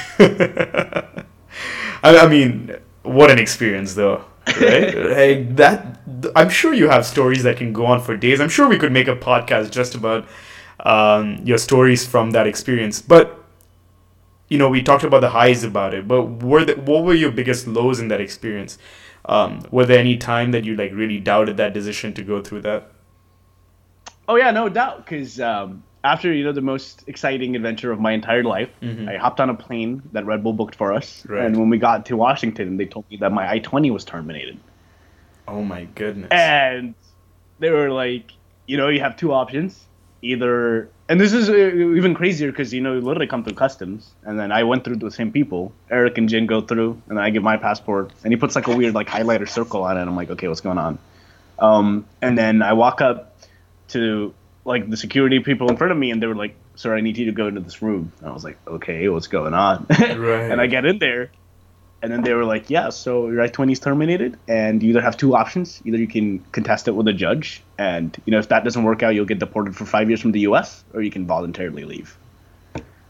I, I mean, what an experience, though, right? Like that. I'm sure you have stories that can go on for days. I'm sure we could make a podcast just about um, your stories from that experience. But you know, we talked about the highs about it. But were the, what were your biggest lows in that experience? Um, were there any time that you like really doubted that decision to go through that? Oh yeah, no doubt. Because um, after, you know, the most exciting adventure of my entire life, mm-hmm. I hopped on a plane that Red Bull booked for us. Right. And when we got to Washington, they told me that my I twenty was terminated. Oh my goodness. And they were like, you know, you have two options. Either, and this is even crazier because, you know, you literally come through customs. And then I went through the same people. Eric and Jin go through, and then I give my passport. And he puts like a weird like highlighter circle on it. And I'm like, okay, what's going on? Um, and then I walk up to like the security people in front of me, and they were like, sir, I need you to go into this room. And I was like, okay, what's going on? Right. And I get in there, and then they were like, yeah, so your I twenty is terminated, and you either have two options. Either you can contest it with a judge, and, you know, if that doesn't work out, you'll get deported for five years from the U S, or you can voluntarily leave.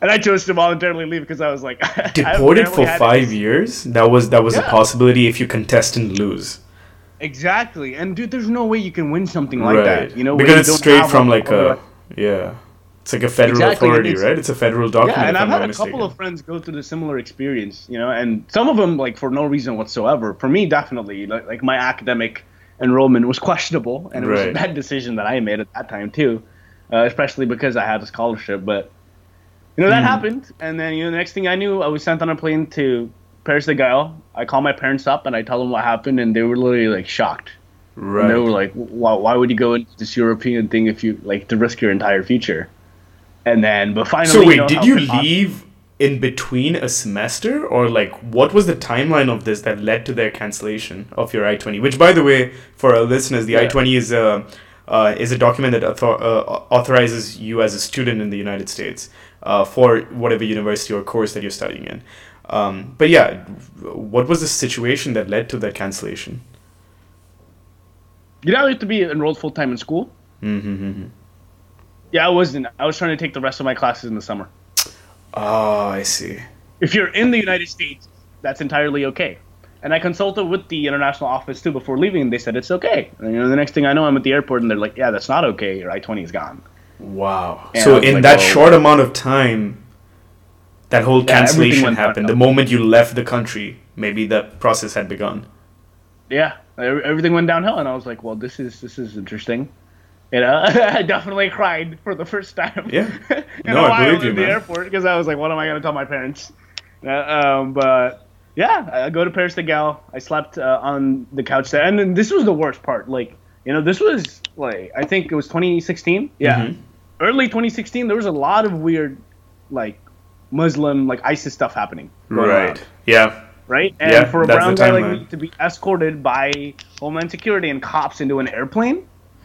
And I chose to voluntarily leave because I was like, Deported for five years? That was that was Yeah. a possibility if you contest and lose. Exactly. And dude, there's no way you can win something like Right. that. You know, when because you it's don't straight have from a- like a yeah. It's like a federal Exactly, and authority, it's- right? It's a federal document. Yeah, and if I've I'm had not a couple mistaken. of friends go through the similar experience, you know, and some of them like for no reason whatsoever. For me, definitely, like, like my academic enrollment was questionable, and it was a Right. bad decision that I made at that time too, uh, especially because I had a scholarship. But you know that Hmm. happened, and then you know the next thing I knew, I was sent on a plane to Paris de Gaulle. I called my parents up and I told them what happened, and they were literally like shocked. Right. And they were like, why, why would you go into this European thing if you like to risk your entire future? And then, but finally, So wait, know, did how you could I- leave in between a semester, or like what was the timeline of this that led to their cancellation of your I twenty? Which, by the way, for our listeners, the Yeah. I twenty is a uh, is a document that author- uh, authorizes you as a student in the United States uh, for whatever university or course that you're studying in. Um, but yeah, what was the situation that led to that cancellation? You know, you have to be enrolled full time in school. Mm-hmm. Yeah, I wasn't. I was trying to take the rest of my classes in the summer. Oh, I see. If you're in the United States, that's entirely okay. And I consulted with the international office too before leaving, and they said it's okay. And you know, the next thing I know, I'm at the airport, and they're like, "Yeah, that's not okay. Your I twenty is gone." Wow. And so I was in like, that well- short amount of time, that whole Yeah, everything cancellation went happened. The downhill. moment you left the country, maybe that process had begun. Yeah, e- everything went downhill, and I was like, "Well, this is this is interesting." You know, I definitely cried for the first time. Yeah. in No, a I while believe you, in the man. airport because I was like, "What am I gonna tell my parents?" Uh, um, but yeah, I go to Paris de Gaulle. I slept uh, on the couch there, and then this was the worst part. Like, you know, this was like I think it was twenty sixteen. Yeah, Mhm. early twenty sixteen. There was a lot of weird, like, Muslim, like ISIS stuff happening. going Right. around. Yeah. Right? And Yeah, for a that's brown the guy like timeline. me to be escorted by Homeland Security and cops into an airplane,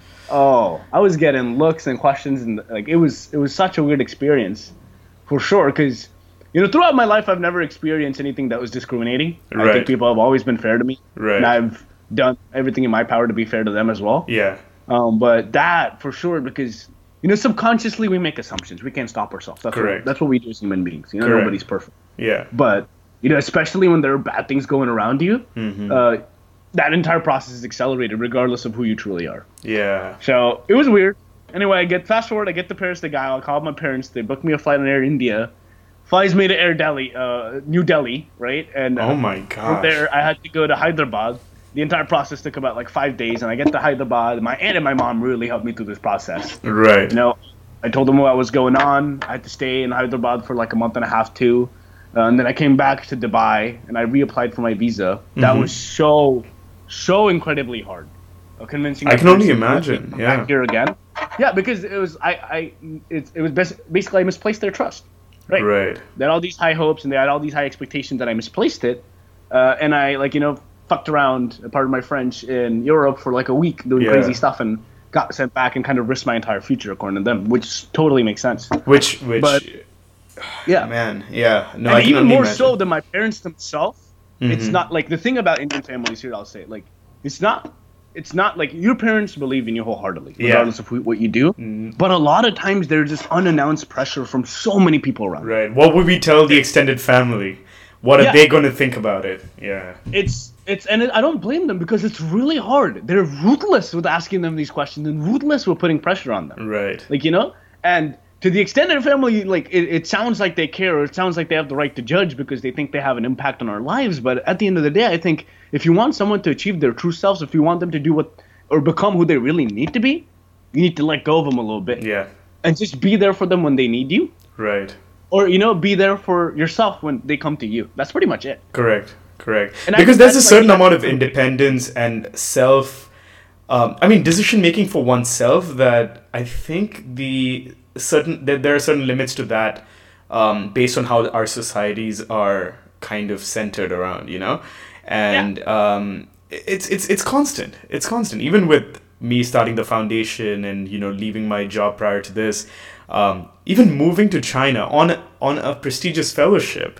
oh, I was getting looks and questions, and like it was it was such a weird experience, for sure. Because you know, throughout my life, I've never experienced anything that was discriminating. I Right. think people have always been fair to me, Right. and I've done everything in my power to be fair to them as well. Yeah. Um, but that for sure, because you know, subconsciously we make assumptions. We can't stop ourselves. That's Correct. What, that's what we do as human beings. You know, Correct. nobody's perfect. Yeah. But you know, especially when there are bad things going around you, Mhm. uh, that entire process is accelerated regardless of who you truly are. Yeah. So it was weird. Anyway, I get fast forward. I get to Paris de Gaulle. I call my parents. They book me a flight on Air India. Flies me to Air Delhi, uh, New Delhi, right? And uh, Oh my from gosh. there, I had to go to Hyderabad. The entire process took about like five days, and I get to Hyderabad. My aunt and my mom really helped me through this process. Right. You know, I told them what was going on. I had to stay in Hyderabad for like a month and a half too, uh, and then I came back to Dubai and I reapplied for my visa. That Mhm. was so, so incredibly hard. Uh, convincing. I my can only parents to let me imagine, come yeah. Back here again. Yeah, because it was I I it, it was bas- basically I misplaced their trust. Right. Right. They had all these high hopes and they had all these high expectations that I misplaced it, uh, and I like you know fucked around, pardon my French, in Europe for like a week doing Yeah. crazy stuff and got sent back and kind of risked my entire future according to them, which totally makes sense. Which which But- Yeah, man, yeah. No, and I can even only more imagine. so than my parents themselves. It's Mhm. not like the thing about Indian families here. I'll say like it's not. It's not like your parents believe in you wholeheartedly, Yeah. regardless of who, what you do. Mm. But a lot of times there's just unannounced pressure from so many people around. Right. What would we tell the extended family? What are Yeah. they going to think about it? Yeah. It's it's and it, I don't blame them because it's really hard. They're ruthless with asking them these questions and ruthless with putting pressure on them. Right. Like you know, and to the extended family, like it, it sounds like they care, or it sounds like they have the right to judge because they think they have an impact on our lives. But at the end of the day, I think if you want someone to achieve their true selves, if you want them to do what or become who they really need to be, you need to let go of them a little bit Yeah. and just be there for them when they need you, Right. or you know, be there for yourself when they come to you. That's pretty much it. Correct. Correct. And I because think there's a that's, like, certain that's- amount of independence and self. Um, I mean, decision making for oneself that I think the certain that there are certain limits to that, um, based on how our societies are kind of centered around, you know, and um, it's it's it's constant. It's constant. Even with me starting the foundation and you know leaving my job prior to this, um, even moving to China on on a prestigious fellowship,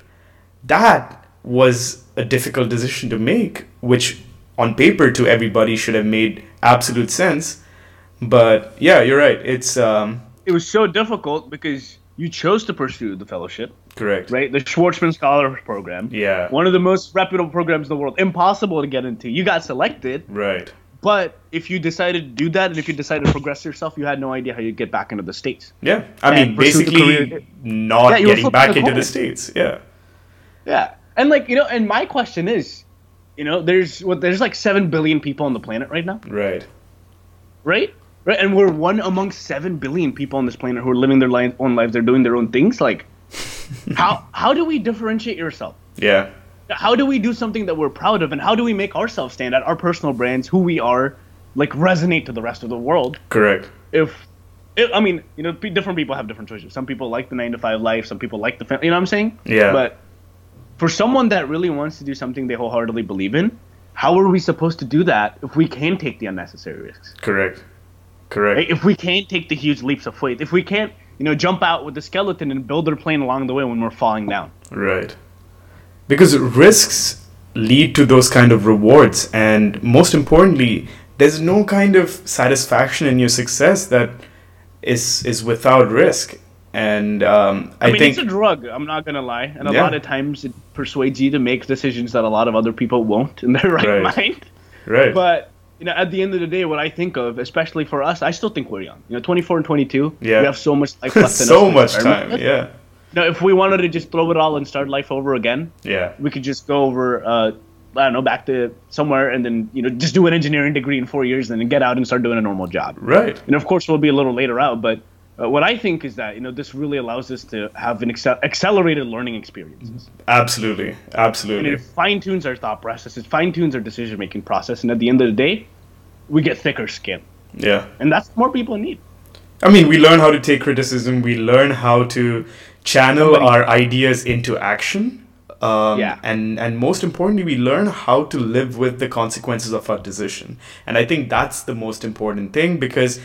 that was a difficult decision to make, which on paper to everybody should have made absolute sense. But yeah, you're right. It's um, It was so difficult because you chose to pursue the fellowship, Correct. right? The Schwartzman Scholar Program. Yeah. One of the most reputable programs in the world. Impossible to get into. You got selected. Right. But if you decided to do that, and if you decided to progress yourself, you had no idea how you'd get back into the States. Yeah. I And mean, pursue the basically career- not Yeah, you were getting flipping back the into the coin. States. Yeah. Yeah. And like, you know, and my question is, you know, there's what there's like seven billion people on the planet right now, Right. right? Right, and we're one amongst seven billion people on this planet who are living their li- own lives. They're doing their own things. Like, how how do we differentiate yourself? Yeah. How do we do something that we're proud of, and how do we make ourselves stand out, our personal brands, who we are, like resonate to the rest of the world? Correct. If, if I mean, you know, pe- different people have different choices. Some people like the nine to five life. Some people like the family. You know what I'm saying? Yeah. But for someone that really wants to do something they wholeheartedly believe in, how are we supposed to do that if we can take the unnecessary risks? Correct. Correct. Right? If we can't take the huge leaps of faith, if we can't, you know, jump out with the skeleton and build our plane along the way when we're falling down. Right. Because risks lead to those kind of rewards, and most importantly, there's no kind of satisfaction in your success that is is without risk. And um, I, I mean, think it's a drug. I'm not gonna lie, and a Yeah. lot of times it persuades you to make decisions that a lot of other people won't in their right, Right. mind. right. But you know, at the end of the day, what I think of, especially for us, I still think we're young. You know, twenty-four and twenty-two. Yeah. We have so much life left in us. so in much this time. environment. Yeah. Now, if we wanted to just throw it all and start life over again, Yeah. we could just go over, uh, I don't know, back to somewhere and then, you know, just do an engineering degree in four years and then get out and start doing a normal job. Right. And of course, we'll be a little later out, but uh, what I think is that, you know, this really allows us to have an accel- accelerated learning experiences. Absolutely. And Absolutely. it fine tunes our thought process, it fine tunes our decision making process. And at the end of the day, we get thicker skin. Yeah. And that's what more people need. I mean, we learn how to take criticism. We learn how to channel Somebody- our ideas into action. Um, Yeah. And and most importantly, we learn how to live with the consequences of our decision. And I think that's the most important thing, because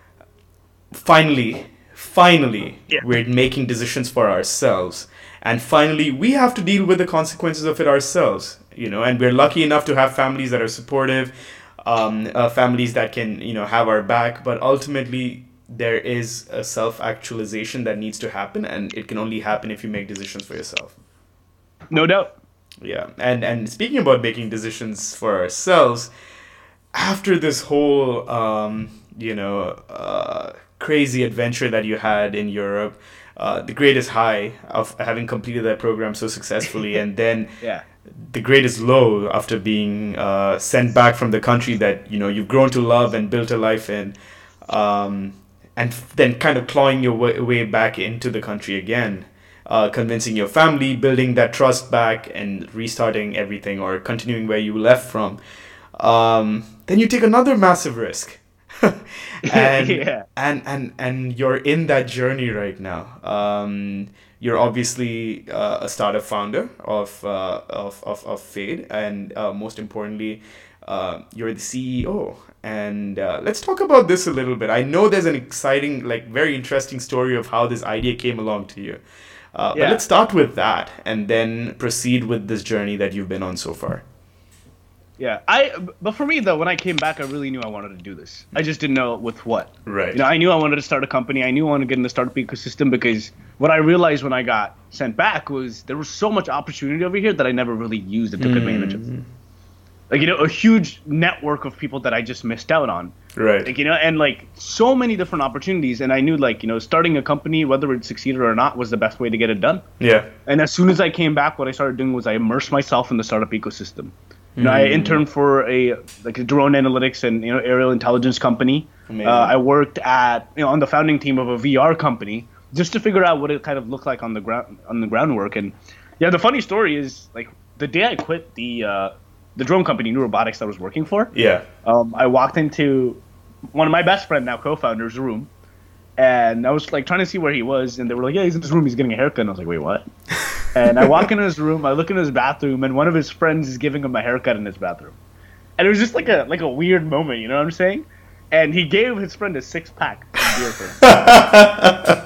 finally, finally, Yeah. we're making decisions for ourselves. And finally, we have to deal with the consequences of it ourselves. You know, and we're lucky enough to have families that are supportive, um, uh, families that can, you know, have our back. But ultimately, there is a self-actualization that needs to happen, and it can only happen if you make decisions for yourself. No doubt. Yeah, and and speaking about making decisions for ourselves, after this whole um, you know uh, crazy adventure that you had in Europe, uh, the greatest high of having completed that program so successfully, and then Yeah. the greatest low after being uh, sent back from the country that you know you've grown to love and built a life in, um, and f- then kind of clawing your way, way back into the country again. Uh, convincing your family, building that trust back, and restarting everything or continuing where you left from. Um, then you take another massive risk, and, Yeah. and and and you're in that journey right now. Um, you're obviously uh, a startup founder of uh, of of of Fade, and uh, most importantly, uh, you're the C E O. And uh, let's talk about this a little bit. I know there's an exciting, like, very interesting story of how this idea came along to you. Uh, Yeah. But let's start with that and then proceed with this journey that you've been on so far. Yeah, I. But for me though, when I came back, I really knew I wanted to do this. I just didn't know with what. Right. You know, I knew I wanted to start a company. I knew I wanted to get in the startup ecosystem, because what I realized when I got sent back was there was so much opportunity over here that I never really used and took advantage of. Like, you know, a huge network of people that I just missed out on. Right. Like, you know, and like so many different opportunities. And I knew, like, you know, starting a company, whether it succeeded or not, was the best way to get it done. Yeah. And as soon as I came back, what I started doing was I immersed myself in the startup ecosystem. You know, I interned for a like a drone analytics and you know aerial intelligence company. Amazing. Uh, I worked at you know on the founding team of a V R company just to figure out what it kind of looked like on the ground on the groundwork. And yeah, the funny story is like the day I quit the uh, the drone company, New Robotics, that I was working for. Yeah. Um, I walked into one of my best friend, now co-founder's room, and I was like trying to see where he was, and they were like, "Yeah, he's in his room. He's getting a haircut." And I was like, "Wait, what?" And I walk into his room, I look in his bathroom, and one of his friends is giving him a haircut in his bathroom. And it was just like a like a weird moment, you know what I'm saying? And he gave his friend a six pack of beer for him.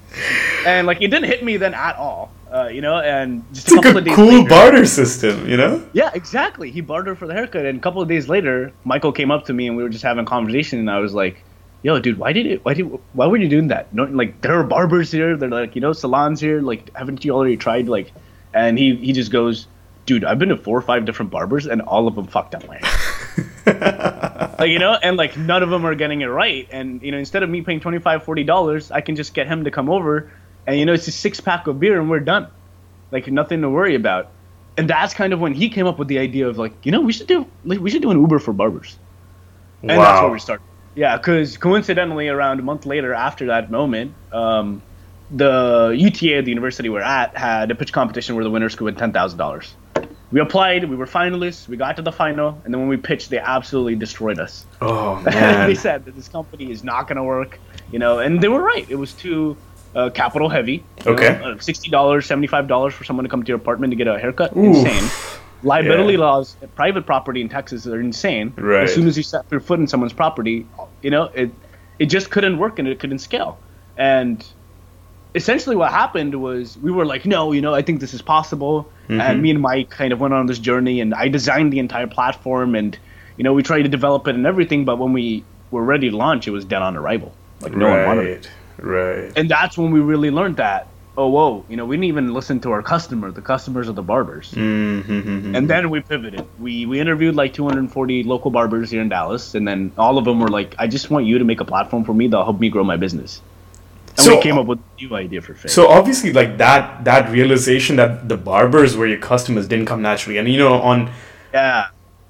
And like it didn't hit me then at all, uh, you know. And just It's a like couple a of days cool later, barter system, you know? yeah, exactly. He bartered for the haircut, and a couple of days later, Michael came up to me, and we were just having a conversation, and I was like, yo, dude, why did it? Why did? Why were you doing that? No, like there are barbers here. They're like, you know, salons here. Like, haven't you already tried? Like, and he he just goes, dude, I've been to four or five different barbers, and all of them fucked up my hair. Like, you know, and like none of them are getting it right. And you know, instead of me paying twenty five, forty dollars, I can just get him to come over, and you know, it's a six pack of beer, and we're done. Like, nothing to worry about. And that's kind of when he came up with the idea of like, you know, we should do like we should do an Uber for barbers. And Wow. that's where we started. Yeah, because coincidentally, around a month later after that moment, um, the U T A, the university we're at, had a pitch competition where the winners could win ten thousand dollars. We applied, we were finalists, we got to the final, and then when we pitched, they absolutely destroyed us. Oh man. They said that this company is not going to work, you know, and they were right. It was too uh, capital heavy. You Okay. know, uh, sixty dollars, seventy-five dollars for someone to come to your apartment to get a haircut. Oof. Insane. Liability Yeah. laws, private property in Texas are insane. Right. As soon as you set your foot in someone's property, you know, it it just couldn't work and it couldn't scale. And essentially what happened was we were like, no, you know, I think this is possible. Mm-hmm. And me and Mike kind of went on this journey, and I designed the entire platform, and, you know, we tried to develop it and everything. But when we were ready to launch, it was dead on arrival. Like, no one wanted it. Right. Right. And that's when we really learned that, oh, whoa, you know, we didn't even listen to our customer. The customers are the barbers. Mm-hmm. And then we pivoted. We we interviewed like two hundred forty local barbers here in Dallas, and then all of them were like, I just want you to make a platform for me that'll help me grow my business. And So- we came up with a new idea for Fade. So obviously, like that that realization that the barbers were your customers didn't come naturally, and you know on yeah.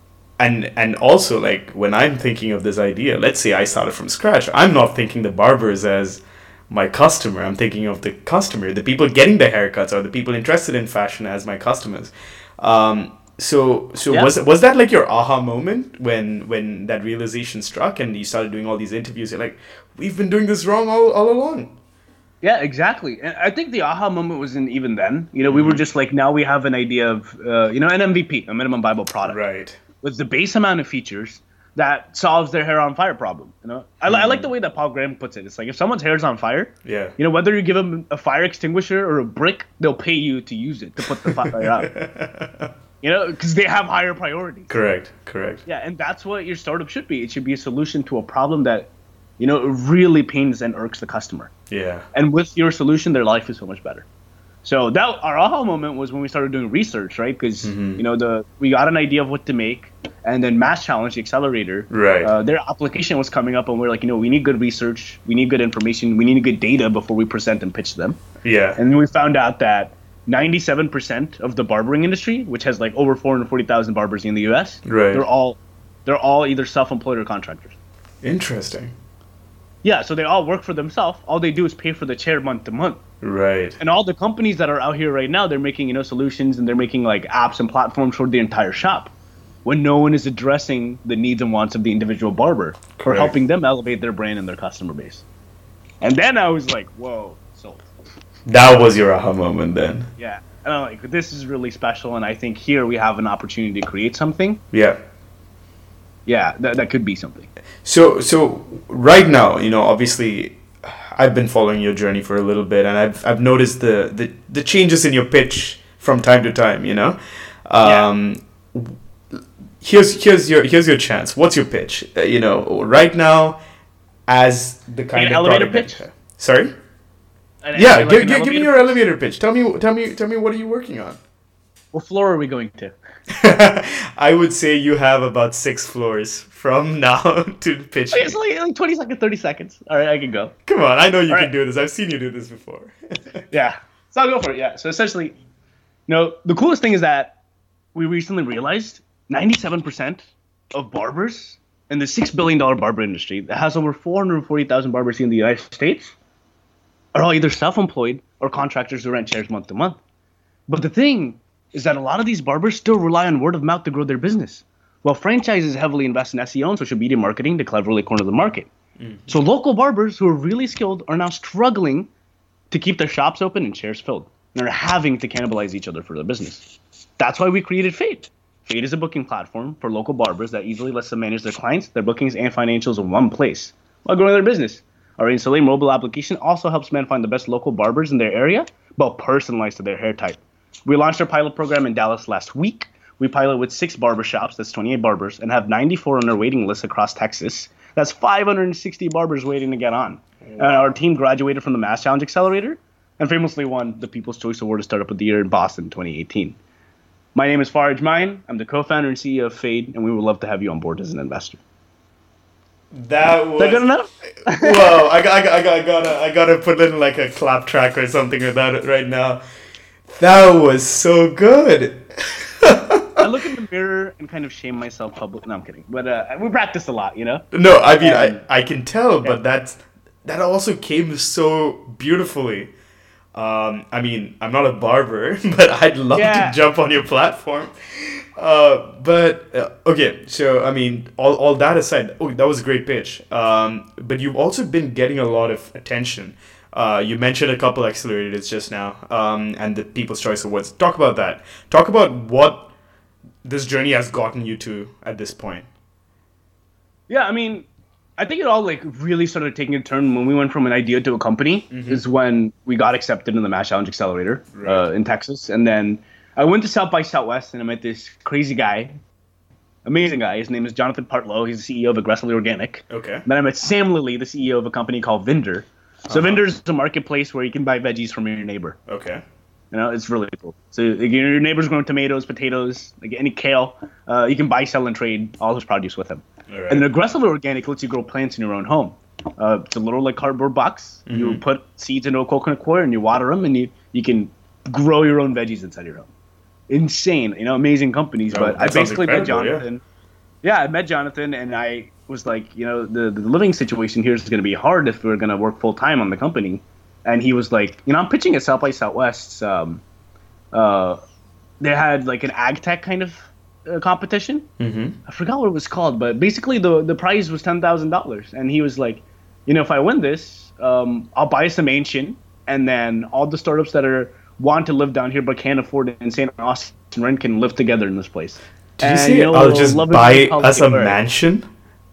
and and also like when I'm thinking of this idea, let's say I started from scratch, I'm not thinking the barbers as my customer. I'm thinking of the customer, the people getting the haircuts, or the people interested in fashion as my customers. Um, so so Yeah. was was that like your aha moment when when that realization struck and you started doing all these interviews? You're like, we've been doing this wrong all all along. Yeah, exactly. And I think the aha moment wasn't even then. You know, we were just like, now we have an idea of, uh, you know, an M V P, a minimum viable product. Right. With the base amount of features that solves their hair on fire problem. You know, I, li- I like the way that Paul Graham puts it. It's like if someone's hair is on fire, Yeah. you know, whether you give them a fire extinguisher or a brick, they'll pay you to use it to put the fire out. You know, because they have higher priorities. Correct. Correct. Yeah, and that's what your startup should be. It should be a solution to a problem that, you know, really pains and irks the customer. Yeah. And with your solution, their life is so much better. So that our aha moment was when we started doing research, right? Because Mhm. you know the we got an idea of what to make, and then Mass Challenge, the accelerator, Right. Uh, their application was coming up, and we are like, you know, we need good research, we need good information, we need good data before we present and pitch them. Yeah. And then we found out that ninety-seven percent of the barbering industry, which has like over four hundred forty thousand barbers in the U S, Right. they're all they're all either self-employed or contractors. Interesting. Yeah, so they all work for themselves. All they do is pay for the chair month to month. Right. And all the companies that are out here right now, they're making, you know, solutions and they're making like apps and platforms for the entire shop, when no one is addressing the needs and wants of the individual barber or Correct. helping them elevate their brand and their customer base. And then I was like, whoa, sold. That was your aha moment then. Yeah. And I'm like, this is really special. And I think here we have an opportunity to create something. Yeah. Yeah, that, that could be something. So so right now, you know, obviously I've been following your journey for a little bit, and I've I've noticed the the, the changes in your pitch from time to time, you know. Um here's here's your here's your chance. What's your pitch? Uh, you know, right now as the kind an of elevator product that- pitch? Sorry? And Yeah, like gi- an gi- give me elevator- your elevator pitch. Tell me tell me tell me what are you working on? What floor are we going to? I would say you have about six floors from now to pitch. It's like, like twenty seconds, thirty seconds. All right, I can go. Come on, I know you All can right. do this. I've seen you do this before. Yeah. So I'll go for it. Yeah. So essentially, you know, the coolest thing is that we recently realized ninety-seven percent of barbers in the six billion dollars barber industry that has over four hundred forty thousand barbers in the United States are all either self-employed or contractors who rent chairs month to month. But the thing is that a lot of these barbers still rely on word of mouth to grow their business, while franchises heavily invest in S E O and social media marketing to cleverly corner the market. So local barbers who are really skilled are now struggling to keep their shops open and chairs filled. And they're having to cannibalize each other for their business. That's why we created Fade. Fade is a booking platform for local barbers that easily lets them manage their clients, their bookings, and financials in one place while growing their business. Our Instantly mobile application also helps men find the best local barbers in their area, but personalized to their hair type. We launched our pilot program in Dallas last week. We pilot with six barbershops, that's twenty-eight barbers, and have ninety-four on our waiting list across Texas. That's five hundred sixty barbers waiting to get on. And our team graduated from the Mass Challenge Accelerator and famously won the People's Choice Award of Startup of the Year in Boston in twenty eighteen. My name is Faraj Main. I'm the co-founder and C E O of Fade, and we would love to have you on board as an investor. That was. Is that good enough? Whoa! I, got, I, got, I, got, I gotta, I gotta put in like a clap track or something with that right now. That was so good. I look in the mirror and kind of shame myself publicly. No, I'm kidding. But uh, we practice a lot, you know. No, I mean, Um, I, I can tell, yeah. but that's that also came so beautifully. Um, I mean, I'm not a barber, but I'd love Yeah. to jump on your platform. Uh, but uh, okay, so I mean, all, all that aside, oh, that was a great pitch. Um, but you've also been getting a lot of attention. Uh, you mentioned a couple accelerators just now, um, and the People's Choice Awards. Talk about that. Talk about what this journey has gotten you to at this point. Yeah, I mean, I think it all like really started taking a turn when we went from an idea to a company. Mm-hmm. Is when we got accepted in the Mass Challenge Accelerator Right. uh, in Texas, and then I went to South by Southwest and I met this crazy guy, amazing guy. His name is Jonathan Partlow. He's the C E O of Aggressively Organic. Okay. Then I met Sam Lilly, the C E O of a company called Vinder. So Uh-huh. Vinder is a marketplace where you can buy veggies from your neighbor. Okay. You know, it's really cool. So like, your neighbor's growing tomatoes, potatoes, like any kale. Uh, you can buy, sell, and trade all his produce with him. All right. And then Aggressively Organic lets you grow plants in your own home. Uh, it's a little like cardboard box. You Mhm. put seeds into a coconut coir and you water them, and you, you can grow your own veggies inside your home. Insane, you know, amazing companies. Oh, But that I sounds basically met incredible, yeah. Jonathan. Yeah. I met Jonathan, and I was like, you know, the, the living situation here is going to be hard if we're going to work full time on the company. And he was like, you know, I'm pitching at South by Southwest. Um, uh, they had like an ag tech kind of uh, competition. Mm-hmm. I forgot what it was called, but basically the the prize was ten thousand dollars, and he was like, you know, if I win this, um, I'll buy us a mansion, and then all the startups that are want to live down here but can't afford it in Saint Austin rent can live together in this place. Did you And, say know, I'll just love it buy when us a politics work. mansion?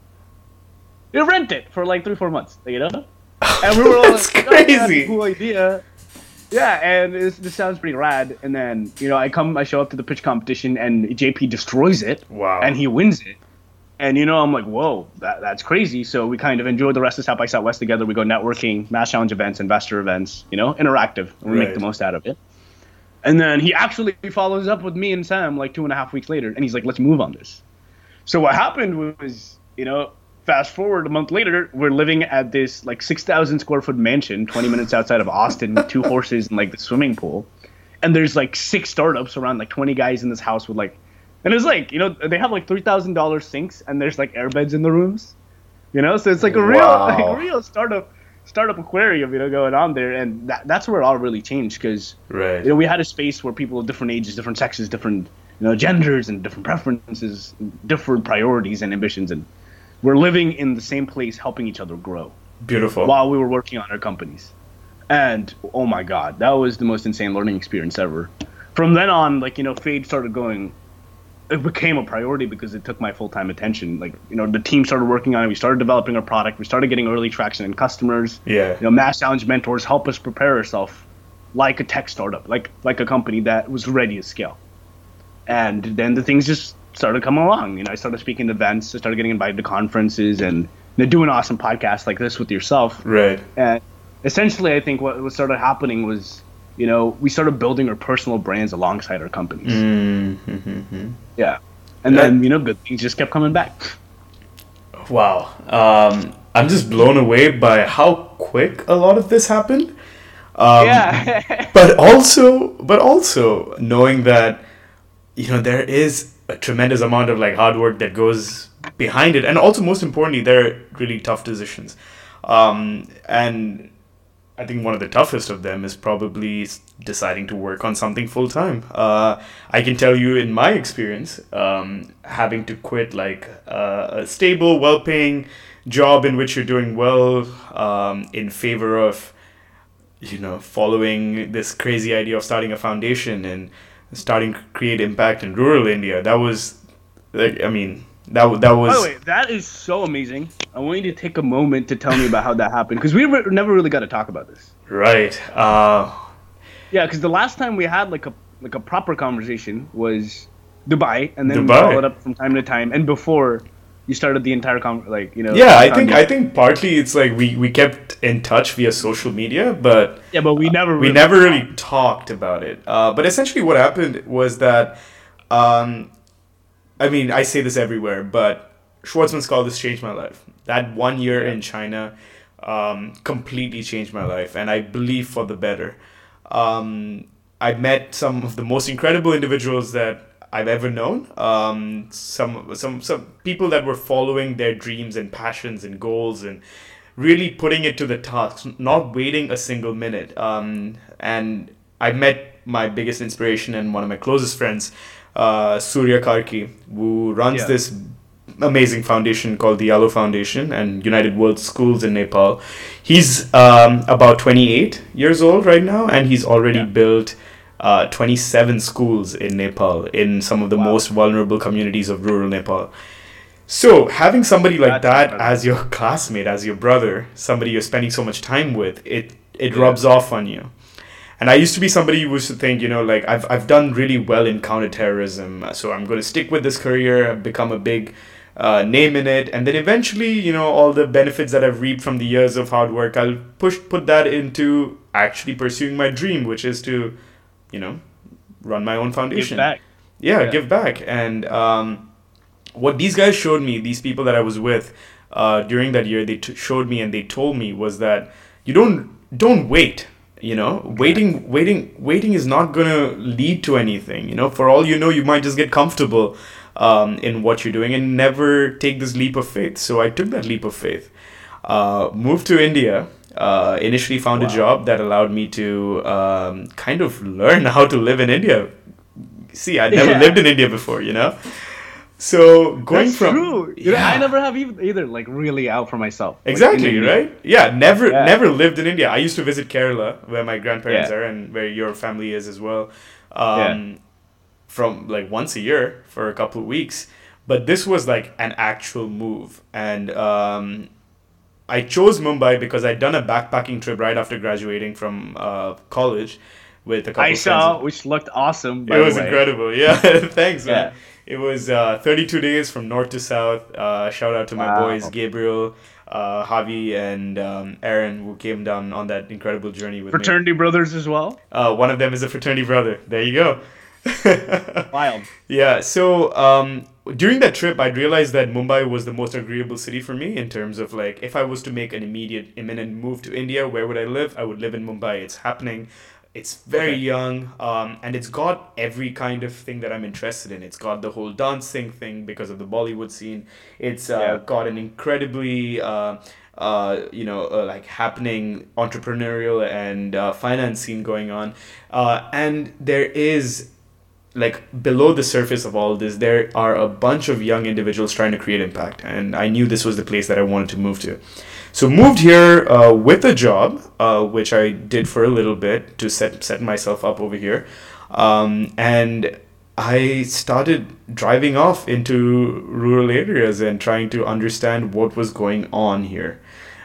You rent it for like three four months, you know. And we were all That's like, "Oh, yeah, crazy." cool idea. Yeah, and this, this sounds pretty rad. And then, you know, I come, I show up to the pitch competition, and J P destroys it. Wow. And he wins it. And, you know, I'm like, whoa, that, that's crazy. So we kind of enjoy the rest of South by Southwest together. We go networking, Mass Challenge events, investor events, you know, interactive. And we Right. make the most out of it. And then he actually follows up with me and Sam like two and a half weeks later. And he's like, let's move on this. So what happened was, you know, fast forward a month later, we're living at this like six thousand square foot mansion, twenty minutes outside of Austin, with two horses and like the swimming pool. And there's like six startups around, like twenty guys in this house with like, and it's like, you know, they have like three thousand dollars sinks and there's like airbeds in the rooms, you know? So it's like a real, Wow. like real startup, startup aquarium, you know, going on there. And that, that's where it all really changed because, Right. you know, we had a space where people of different ages, different sexes, different, you know, genders and different preferences, different priorities and ambitions, and we're living in the same place, helping each other grow Beautiful. while we were working on our companies. And oh my God, that was the most insane learning experience ever. From then on, like, you know, Fade started going, it became a priority because it took my full-time attention. Like, you know, the team started working on it. We started developing our product. We started getting early traction in customers. Yeah. You know, Mass Challenge mentors help us prepare ourselves like a tech startup, like like a company that was ready to scale. And then the things just started coming along. You know, I started speaking at events. I started getting invited to conferences and you know, doing awesome podcasts like this with yourself. Right. And essentially, I think what, what started happening was, you know, we started building our personal brands alongside our companies. Mm-hmm. Yeah. And Yeah. then, you know, good things just kept coming back. Wow. Um, I'm just blown away by how quick a lot of this happened. Um, Yeah. but also, but also knowing that, you know, there is a tremendous amount of like hard work that goes behind it, and also most importantly, there are really tough decisions. Um, and I think one of the toughest of them is probably s- deciding to work on something full time. Uh, I can tell you, in my experience, um, having to quit like uh, a stable, well-paying job in which you're doing well, um, in favor of, you know, following this crazy idea of starting a foundation and starting to create impact in rural India. That was, like, I mean, that w- that was. By the way, that is so amazing. I want you to take a moment to tell me about how that happened, because we re- never really got to talk about this. Right. Uh, Yeah, because the last time we had like a like a proper conversation was Dubai, and then Dubai. we followed up from time to time. And before, you started the entire com like you know. Yeah, I think foundation. I think partly it's like we we kept in touch via social media, but Yeah, but we never. we really never really talked about it. Uh, but essentially, what happened was that, um, I mean, I say this everywhere, but Schwartzman Scholars changed my life. That one year Yeah. in China um, completely changed my life, and I believe for the better. Um, I met some of the most incredible individuals that I've ever known. Um, some some some people that were following their dreams and passions and goals and really putting it to the task, not waiting a single minute. Um, and I met my biggest inspiration and one of my closest friends, uh, Surya Karki, who runs Yeah. this amazing foundation called the Yellow Foundation and United World Schools in Nepal. He's um, about twenty-eight years old right now, and he's already Yeah. built uh, twenty-seven schools in Nepal in some of the Wow. most vulnerable communities of rural Nepal. So having somebody like That's that incredible. as your classmate, as your brother, somebody you're spending so much time with, it it Yeah. rubs off on you. And I used to be somebody who used to think, you know, like I've I've done really well in counterterrorism, so I'm going to stick with this career, become a big uh, name in it, and then eventually, you know, all the benefits that I've reaped from the years of hard work, I'll push put that into actually pursuing my dream, which is to, you know, run my own Give foundation. back. Yeah, Yeah. give back. And um, what these guys showed me, these people that I was with uh, during that year, they t- showed me and they told me was that you don't don't wait. You know, waiting, waiting, waiting is not gonna lead to anything. You know, for all you know, you might just get comfortable um, in what you're doing and never take this leap of faith. So I took that leap of faith, uh, moved to India. Uh, initially, found Wow. a job that allowed me to um, kind of learn how to live in India. See, I'd never Yeah. lived in India before. You know. So going That's from true. You know, I Yeah. never have either, either like really out for myself. Like, in Exactly, India. right? Yeah, never Yeah. never lived in India. I used to visit Kerala, where my grandparents Yeah. are and where your family is as well. Um, from like once a year for a couple of weeks. But this was like an actual move. And um, I chose Mumbai because I'd done a backpacking trip right after graduating from uh, college with a couple I of friends. saw, which looked awesome. By It was the way. incredible. Yeah, thanks, man. Yeah. It was uh, thirty-two days from north to south. Uh, shout out to my Wow. boys, Gabriel, uh, Javi, and um, Aaron, who came down on that incredible journey with me. Fraternity brothers as well. Uh, one of them is a fraternity brother. There you go. Wild. Yeah, so um, during that trip, I realized that Mumbai was the most agreeable city for me in terms of like, if I was to make an immediate, imminent move to India, where would I live? I would live in Mumbai. It's happening. It's very Okay. young, um, and it's got every kind of thing that I'm interested in. It's got the whole dancing thing because of the Bollywood scene. It's uh, Yeah. got an incredibly, uh, uh, you know, uh, like happening entrepreneurial and uh, finance scene going on, uh, and there is like below the surface of all this, there are a bunch of young individuals trying to create impact, and I knew this was the place that I wanted to move to. So moved here uh, with a job, uh, which I did for a little bit to set set myself up over here, um, and I started driving off into rural areas and trying to understand what was going on here.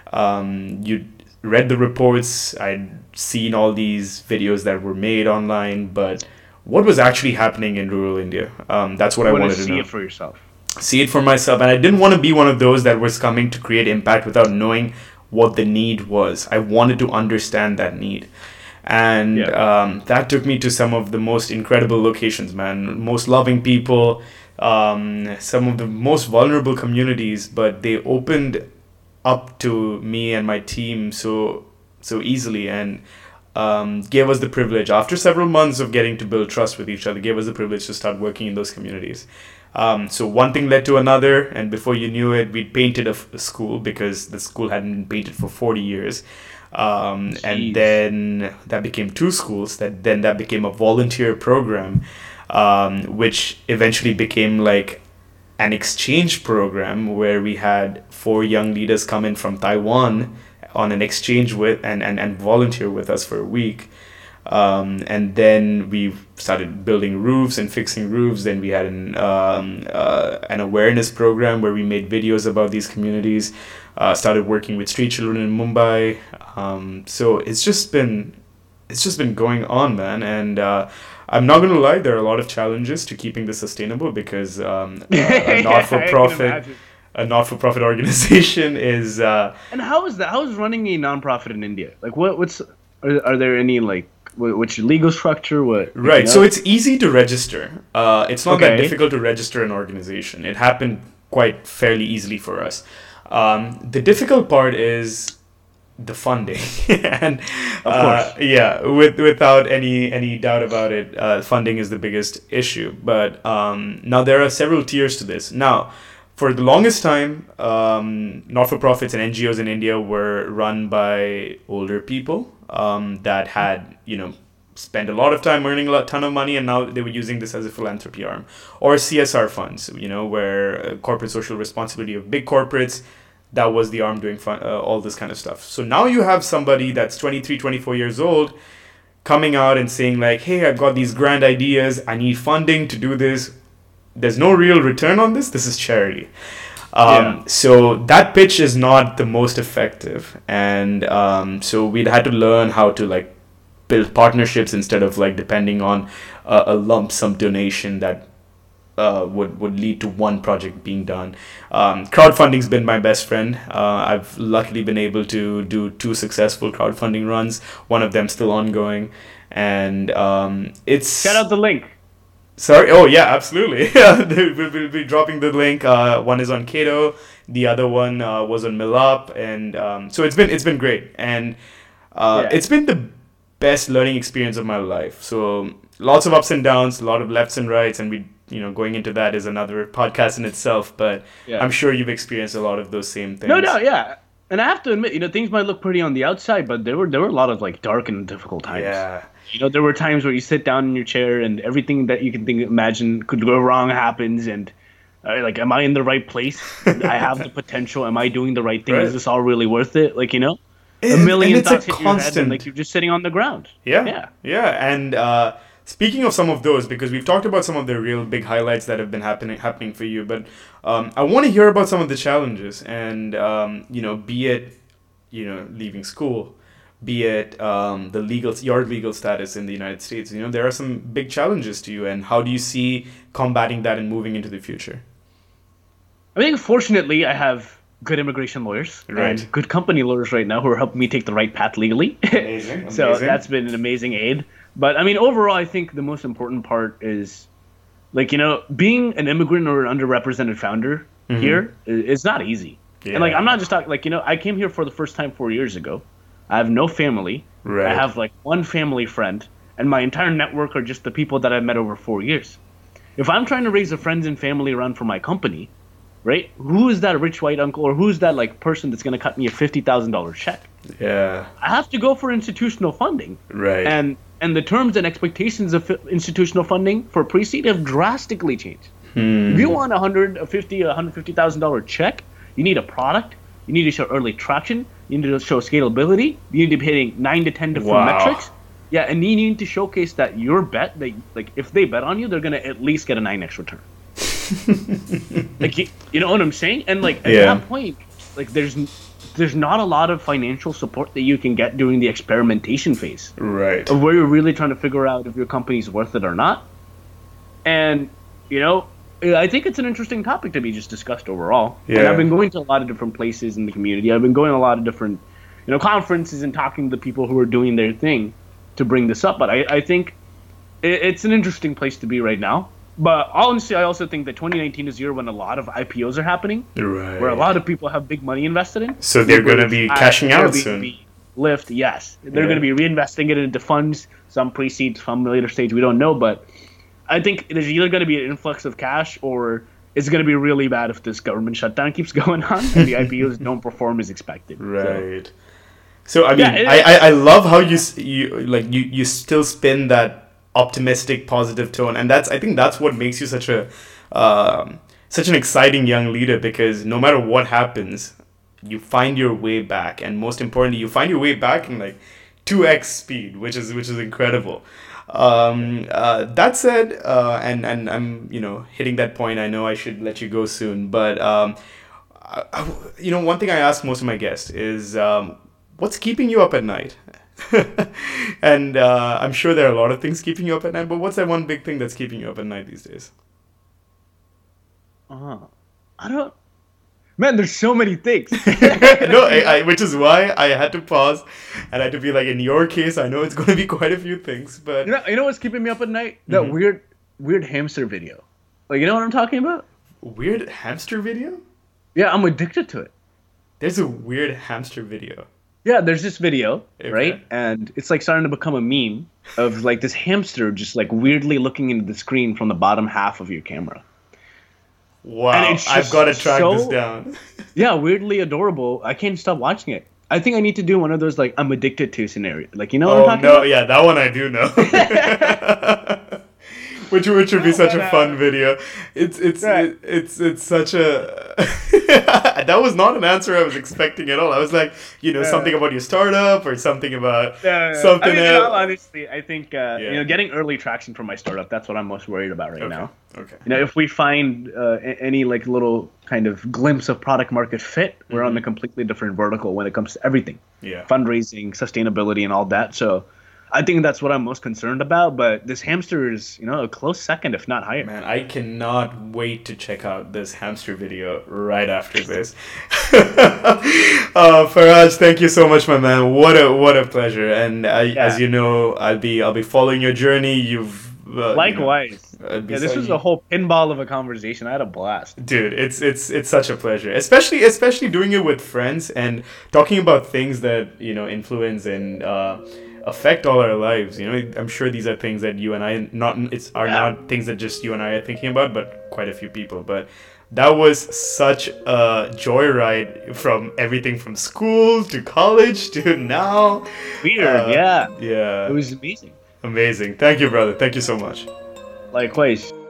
Um, you read the reports, I'd seen all these videos that were made online, but what was actually happening in rural India? Um, that's what You I want wanted to to see know. it for yourself. See it for myself, and I didn't want to be one of those that was coming to create impact without knowing what the need was. I wanted to understand that need. And Yeah. um, that took me to some of the most incredible locations, man. Most loving people, um, some of the most vulnerable communities, but they opened up to me and my team so so easily, and um, gave us the privilege, after several months of getting to build trust with each other, gave us the privilege to start working in those communities. Um, so one thing led to another, and before you knew it, we'd painted a, f- a school because the school hadn't been painted for forty years. Um, Jeez. and then that became two schools. That then that became a volunteer program, um, which eventually became like an exchange program where we had four young leaders come in from Taiwan on an exchange with and, and, and volunteer with us for a week. Um, and then we started building roofs and fixing roofs. Then we had an um, uh, an awareness program where we made videos about these communities. Uh, started working with street children in Mumbai. Um, so it's just been it's just been going on, man. And uh, I'm not gonna lie, there are a lot of challenges to keeping this sustainable because um, a, a I can not-for-profit imagine. a not-for-profit organization is. Uh, And how is that? How is running a nonprofit in India? Like, what? What's are, are there any like wh- what's your legal structure? What? right. So it's easy to register. Uh, it's not that Okay. difficult to register an organization. It happened quite fairly easily for us. Um, the difficult part is the funding, and Of uh, course. yeah, with without any any doubt about it, uh, funding is the biggest issue. But um, now there are several tiers to this. Now, for the longest time, um, not-for-profits and N G Os in India were run by older people um, that had, you know, spent a lot of time earning a lot, ton of money, and now they were using this as a philanthropy arm. Or C S R funds, you know, where uh, corporate social responsibility of big corporates, that was the arm doing fun, uh, all this kind of stuff. So now you have somebody that's twenty-three, twenty-four years old coming out and saying like, hey, I've got these grand ideas. I need funding to do this. There's no real return on this. This is charity. Um, Yeah. So that pitch is not the most effective. And um, so we'd had to learn how to like build partnerships instead of like depending on a, a lump sum donation that uh, would, would lead to one project being done. Um, crowdfunding's been my best friend. Uh, I've luckily been able to do two successful crowdfunding runs, one of them still ongoing. And um, it's... Shout out the link. Sorry. Oh, yeah, absolutely. Yeah, we'll, we'll be dropping the link. Uh, one is on Cato. The other one uh, was on Millup. And um, so it's been it's been great. And uh, Yeah. it's been the best learning experience of my life. So lots of ups and downs, a lot of lefts and rights. And we, you know, going into that is another podcast in itself. But Yeah. I'm sure you've experienced a lot of those same things. No, no, yeah. And I have to admit, you know, things might look pretty on the outside, but there were there were a lot of like dark and difficult times. Yeah. You know, there were times where you sit down in your chair and everything that you can think, imagine could go wrong happens, and uh, like, am I in the right place? I have the potential. Am I doing the right thing? Right. Is this all really worth it? Like, you know, a And- million and it's a thoughts hit your head, constant- and like you're just sitting on the ground. Yeah. Yeah. Yeah. And uh, speaking of some of those, because we've talked about some of the real big highlights that have been happening happening for you, but um, I want to hear about some of the challenges, and um, you know, be it you know leaving school, be it um, the legal your legal status in the United States. You know, there are some big challenges to you, and how do you see combating that and moving into the future? I think fortunately I have good immigration lawyers Right. and good company lawyers right now who are helping me take the right path legally. Amazing, So amazing. that's been an amazing aid. But I mean, overall, I think the most important part is, like, you know, being an immigrant or an underrepresented founder here i- is not easy. And like, Yeah. I'm not just talking, like, you know, I came here for the first time four years ago. I have no family. Right. I have like one family friend, and my entire network are just the people that I've met over four years. If I'm trying to raise a friends and family around for my company, right? Who is that rich white uncle, or who's that like person that's going to cut me a fifty thousand dollars check? Yeah. I have to go for institutional funding. Right. And and the terms and expectations of fi- institutional funding for pre-seed have drastically changed. If you want a hundred, a fifty, a hundred fifty thousand dollar check, you need a product. You need to show early traction. You need to show scalability. You need to be hitting nine to ten different Wow. metrics. Yeah, and you need to showcase that your bet, that like if they bet on you, they're gonna at least get a nine x return. Like you, you know what I'm saying? And like at Yeah. that point, like there's n- there's not a lot of financial support that you can get during the experimentation phase Right. of where you're really trying to figure out if your company's worth it or not. And you know, I think it's an interesting topic to be just discussed overall. And Yeah. I've been going to a lot of different places in the community. I've been going to a lot of different, you know, conferences and talking to the people who are doing their thing to bring this up. But I, I think it, it's an interesting place to be right now. But honestly, I also think that twenty nineteen is a year when a lot of I P Os are happening, Right. where a lot of people have big money invested in. So they're gonna be Uber, cashing out Airbnb, soon. Lyft, yes. They're Yeah. going to be reinvesting it into funds, some pre-seed, some later stage, we don't know. But I think there's either going to be an influx of cash, or it's going to be really bad if this government shutdown keeps going on and the I P Os don't perform as expected. So, Right. So I mean, Yeah, it- I, I I love how you s- you like you you still spin that optimistic, positive tone, and that's I think that's what makes you such a um, such an exciting young leader, because no matter what happens, you find your way back, and most importantly, you find your way back in like two x speed, which is which is incredible. Um, uh, that said, uh, and and I'm you know hitting that point. I know I should let you go soon, but um, I, I- you know one thing I ask most of my guests is um, what's keeping you up at night? And uh, I'm sure there are a lot of things keeping you up at night, but what's that one big thing that's keeping you up at night these days? uh, I don't. Man, there's so many things. No, I, I, which is why I had to pause, and I had to be like, in your case, I know it's going to be quite a few things, but You know, you know what's keeping me up at night? That Mhm. weird, weird hamster video. Like, you know what I'm talking about? weird hamster video. Yeah, I'm addicted to it. There's a weird hamster video. Yeah, there's this video, Okay. right? And it's like starting to become a meme of like this hamster just like weirdly looking into the screen from the bottom half of your camera. Wow, And it's I've just got to track so- this down. Yeah, weirdly adorable. I can't stop watching it. I think I need to do one of those like I'm addicted to scenario. Like, you know what I'm Oh talking no, about? yeah, that one I do know. Which which would be such a but, uh, fun video. It's it's Right. it, it's it's such a that was not an answer I was expecting at all. I was like, you know, Yeah. something about your startup or something about Yeah, something I mean, in else. all honesty, I think uh, Yeah. you know getting early traction for my startup. That's what I'm most worried about right Okay. now. Okay. You know, if we find uh, a- any like little kind of glimpse of product market fit, we're on Mhm. a completely different vertical when it comes to everything, Yeah. fundraising, sustainability, and all that. So, I think that's what I'm most concerned about. But this hamster is, you know, a close second, if not higher. Man, I cannot wait to check out this hamster video right after this. uh, Faraj, thank you so much, my man. What a what a pleasure. And I, Yeah. as you know, I'll be I'll be following your journey. You've uh, Likewise. You know, I'd be Yeah, this so- was a whole pinball of a conversation. I had a blast. Dude, it's it's it's such a pleasure, especially especially doing it with friends and talking about things that you know influence and uh, affect all our lives. You know, I'm sure these are things that you and I not it's are Yeah. not things that just you and I are thinking about, but quite a few people. But that was such a joyride from everything from school to college to now. Weird, Uh, yeah. Yeah, It was amazing. amazing. Thank you, brother. Thank you so much. Likewise.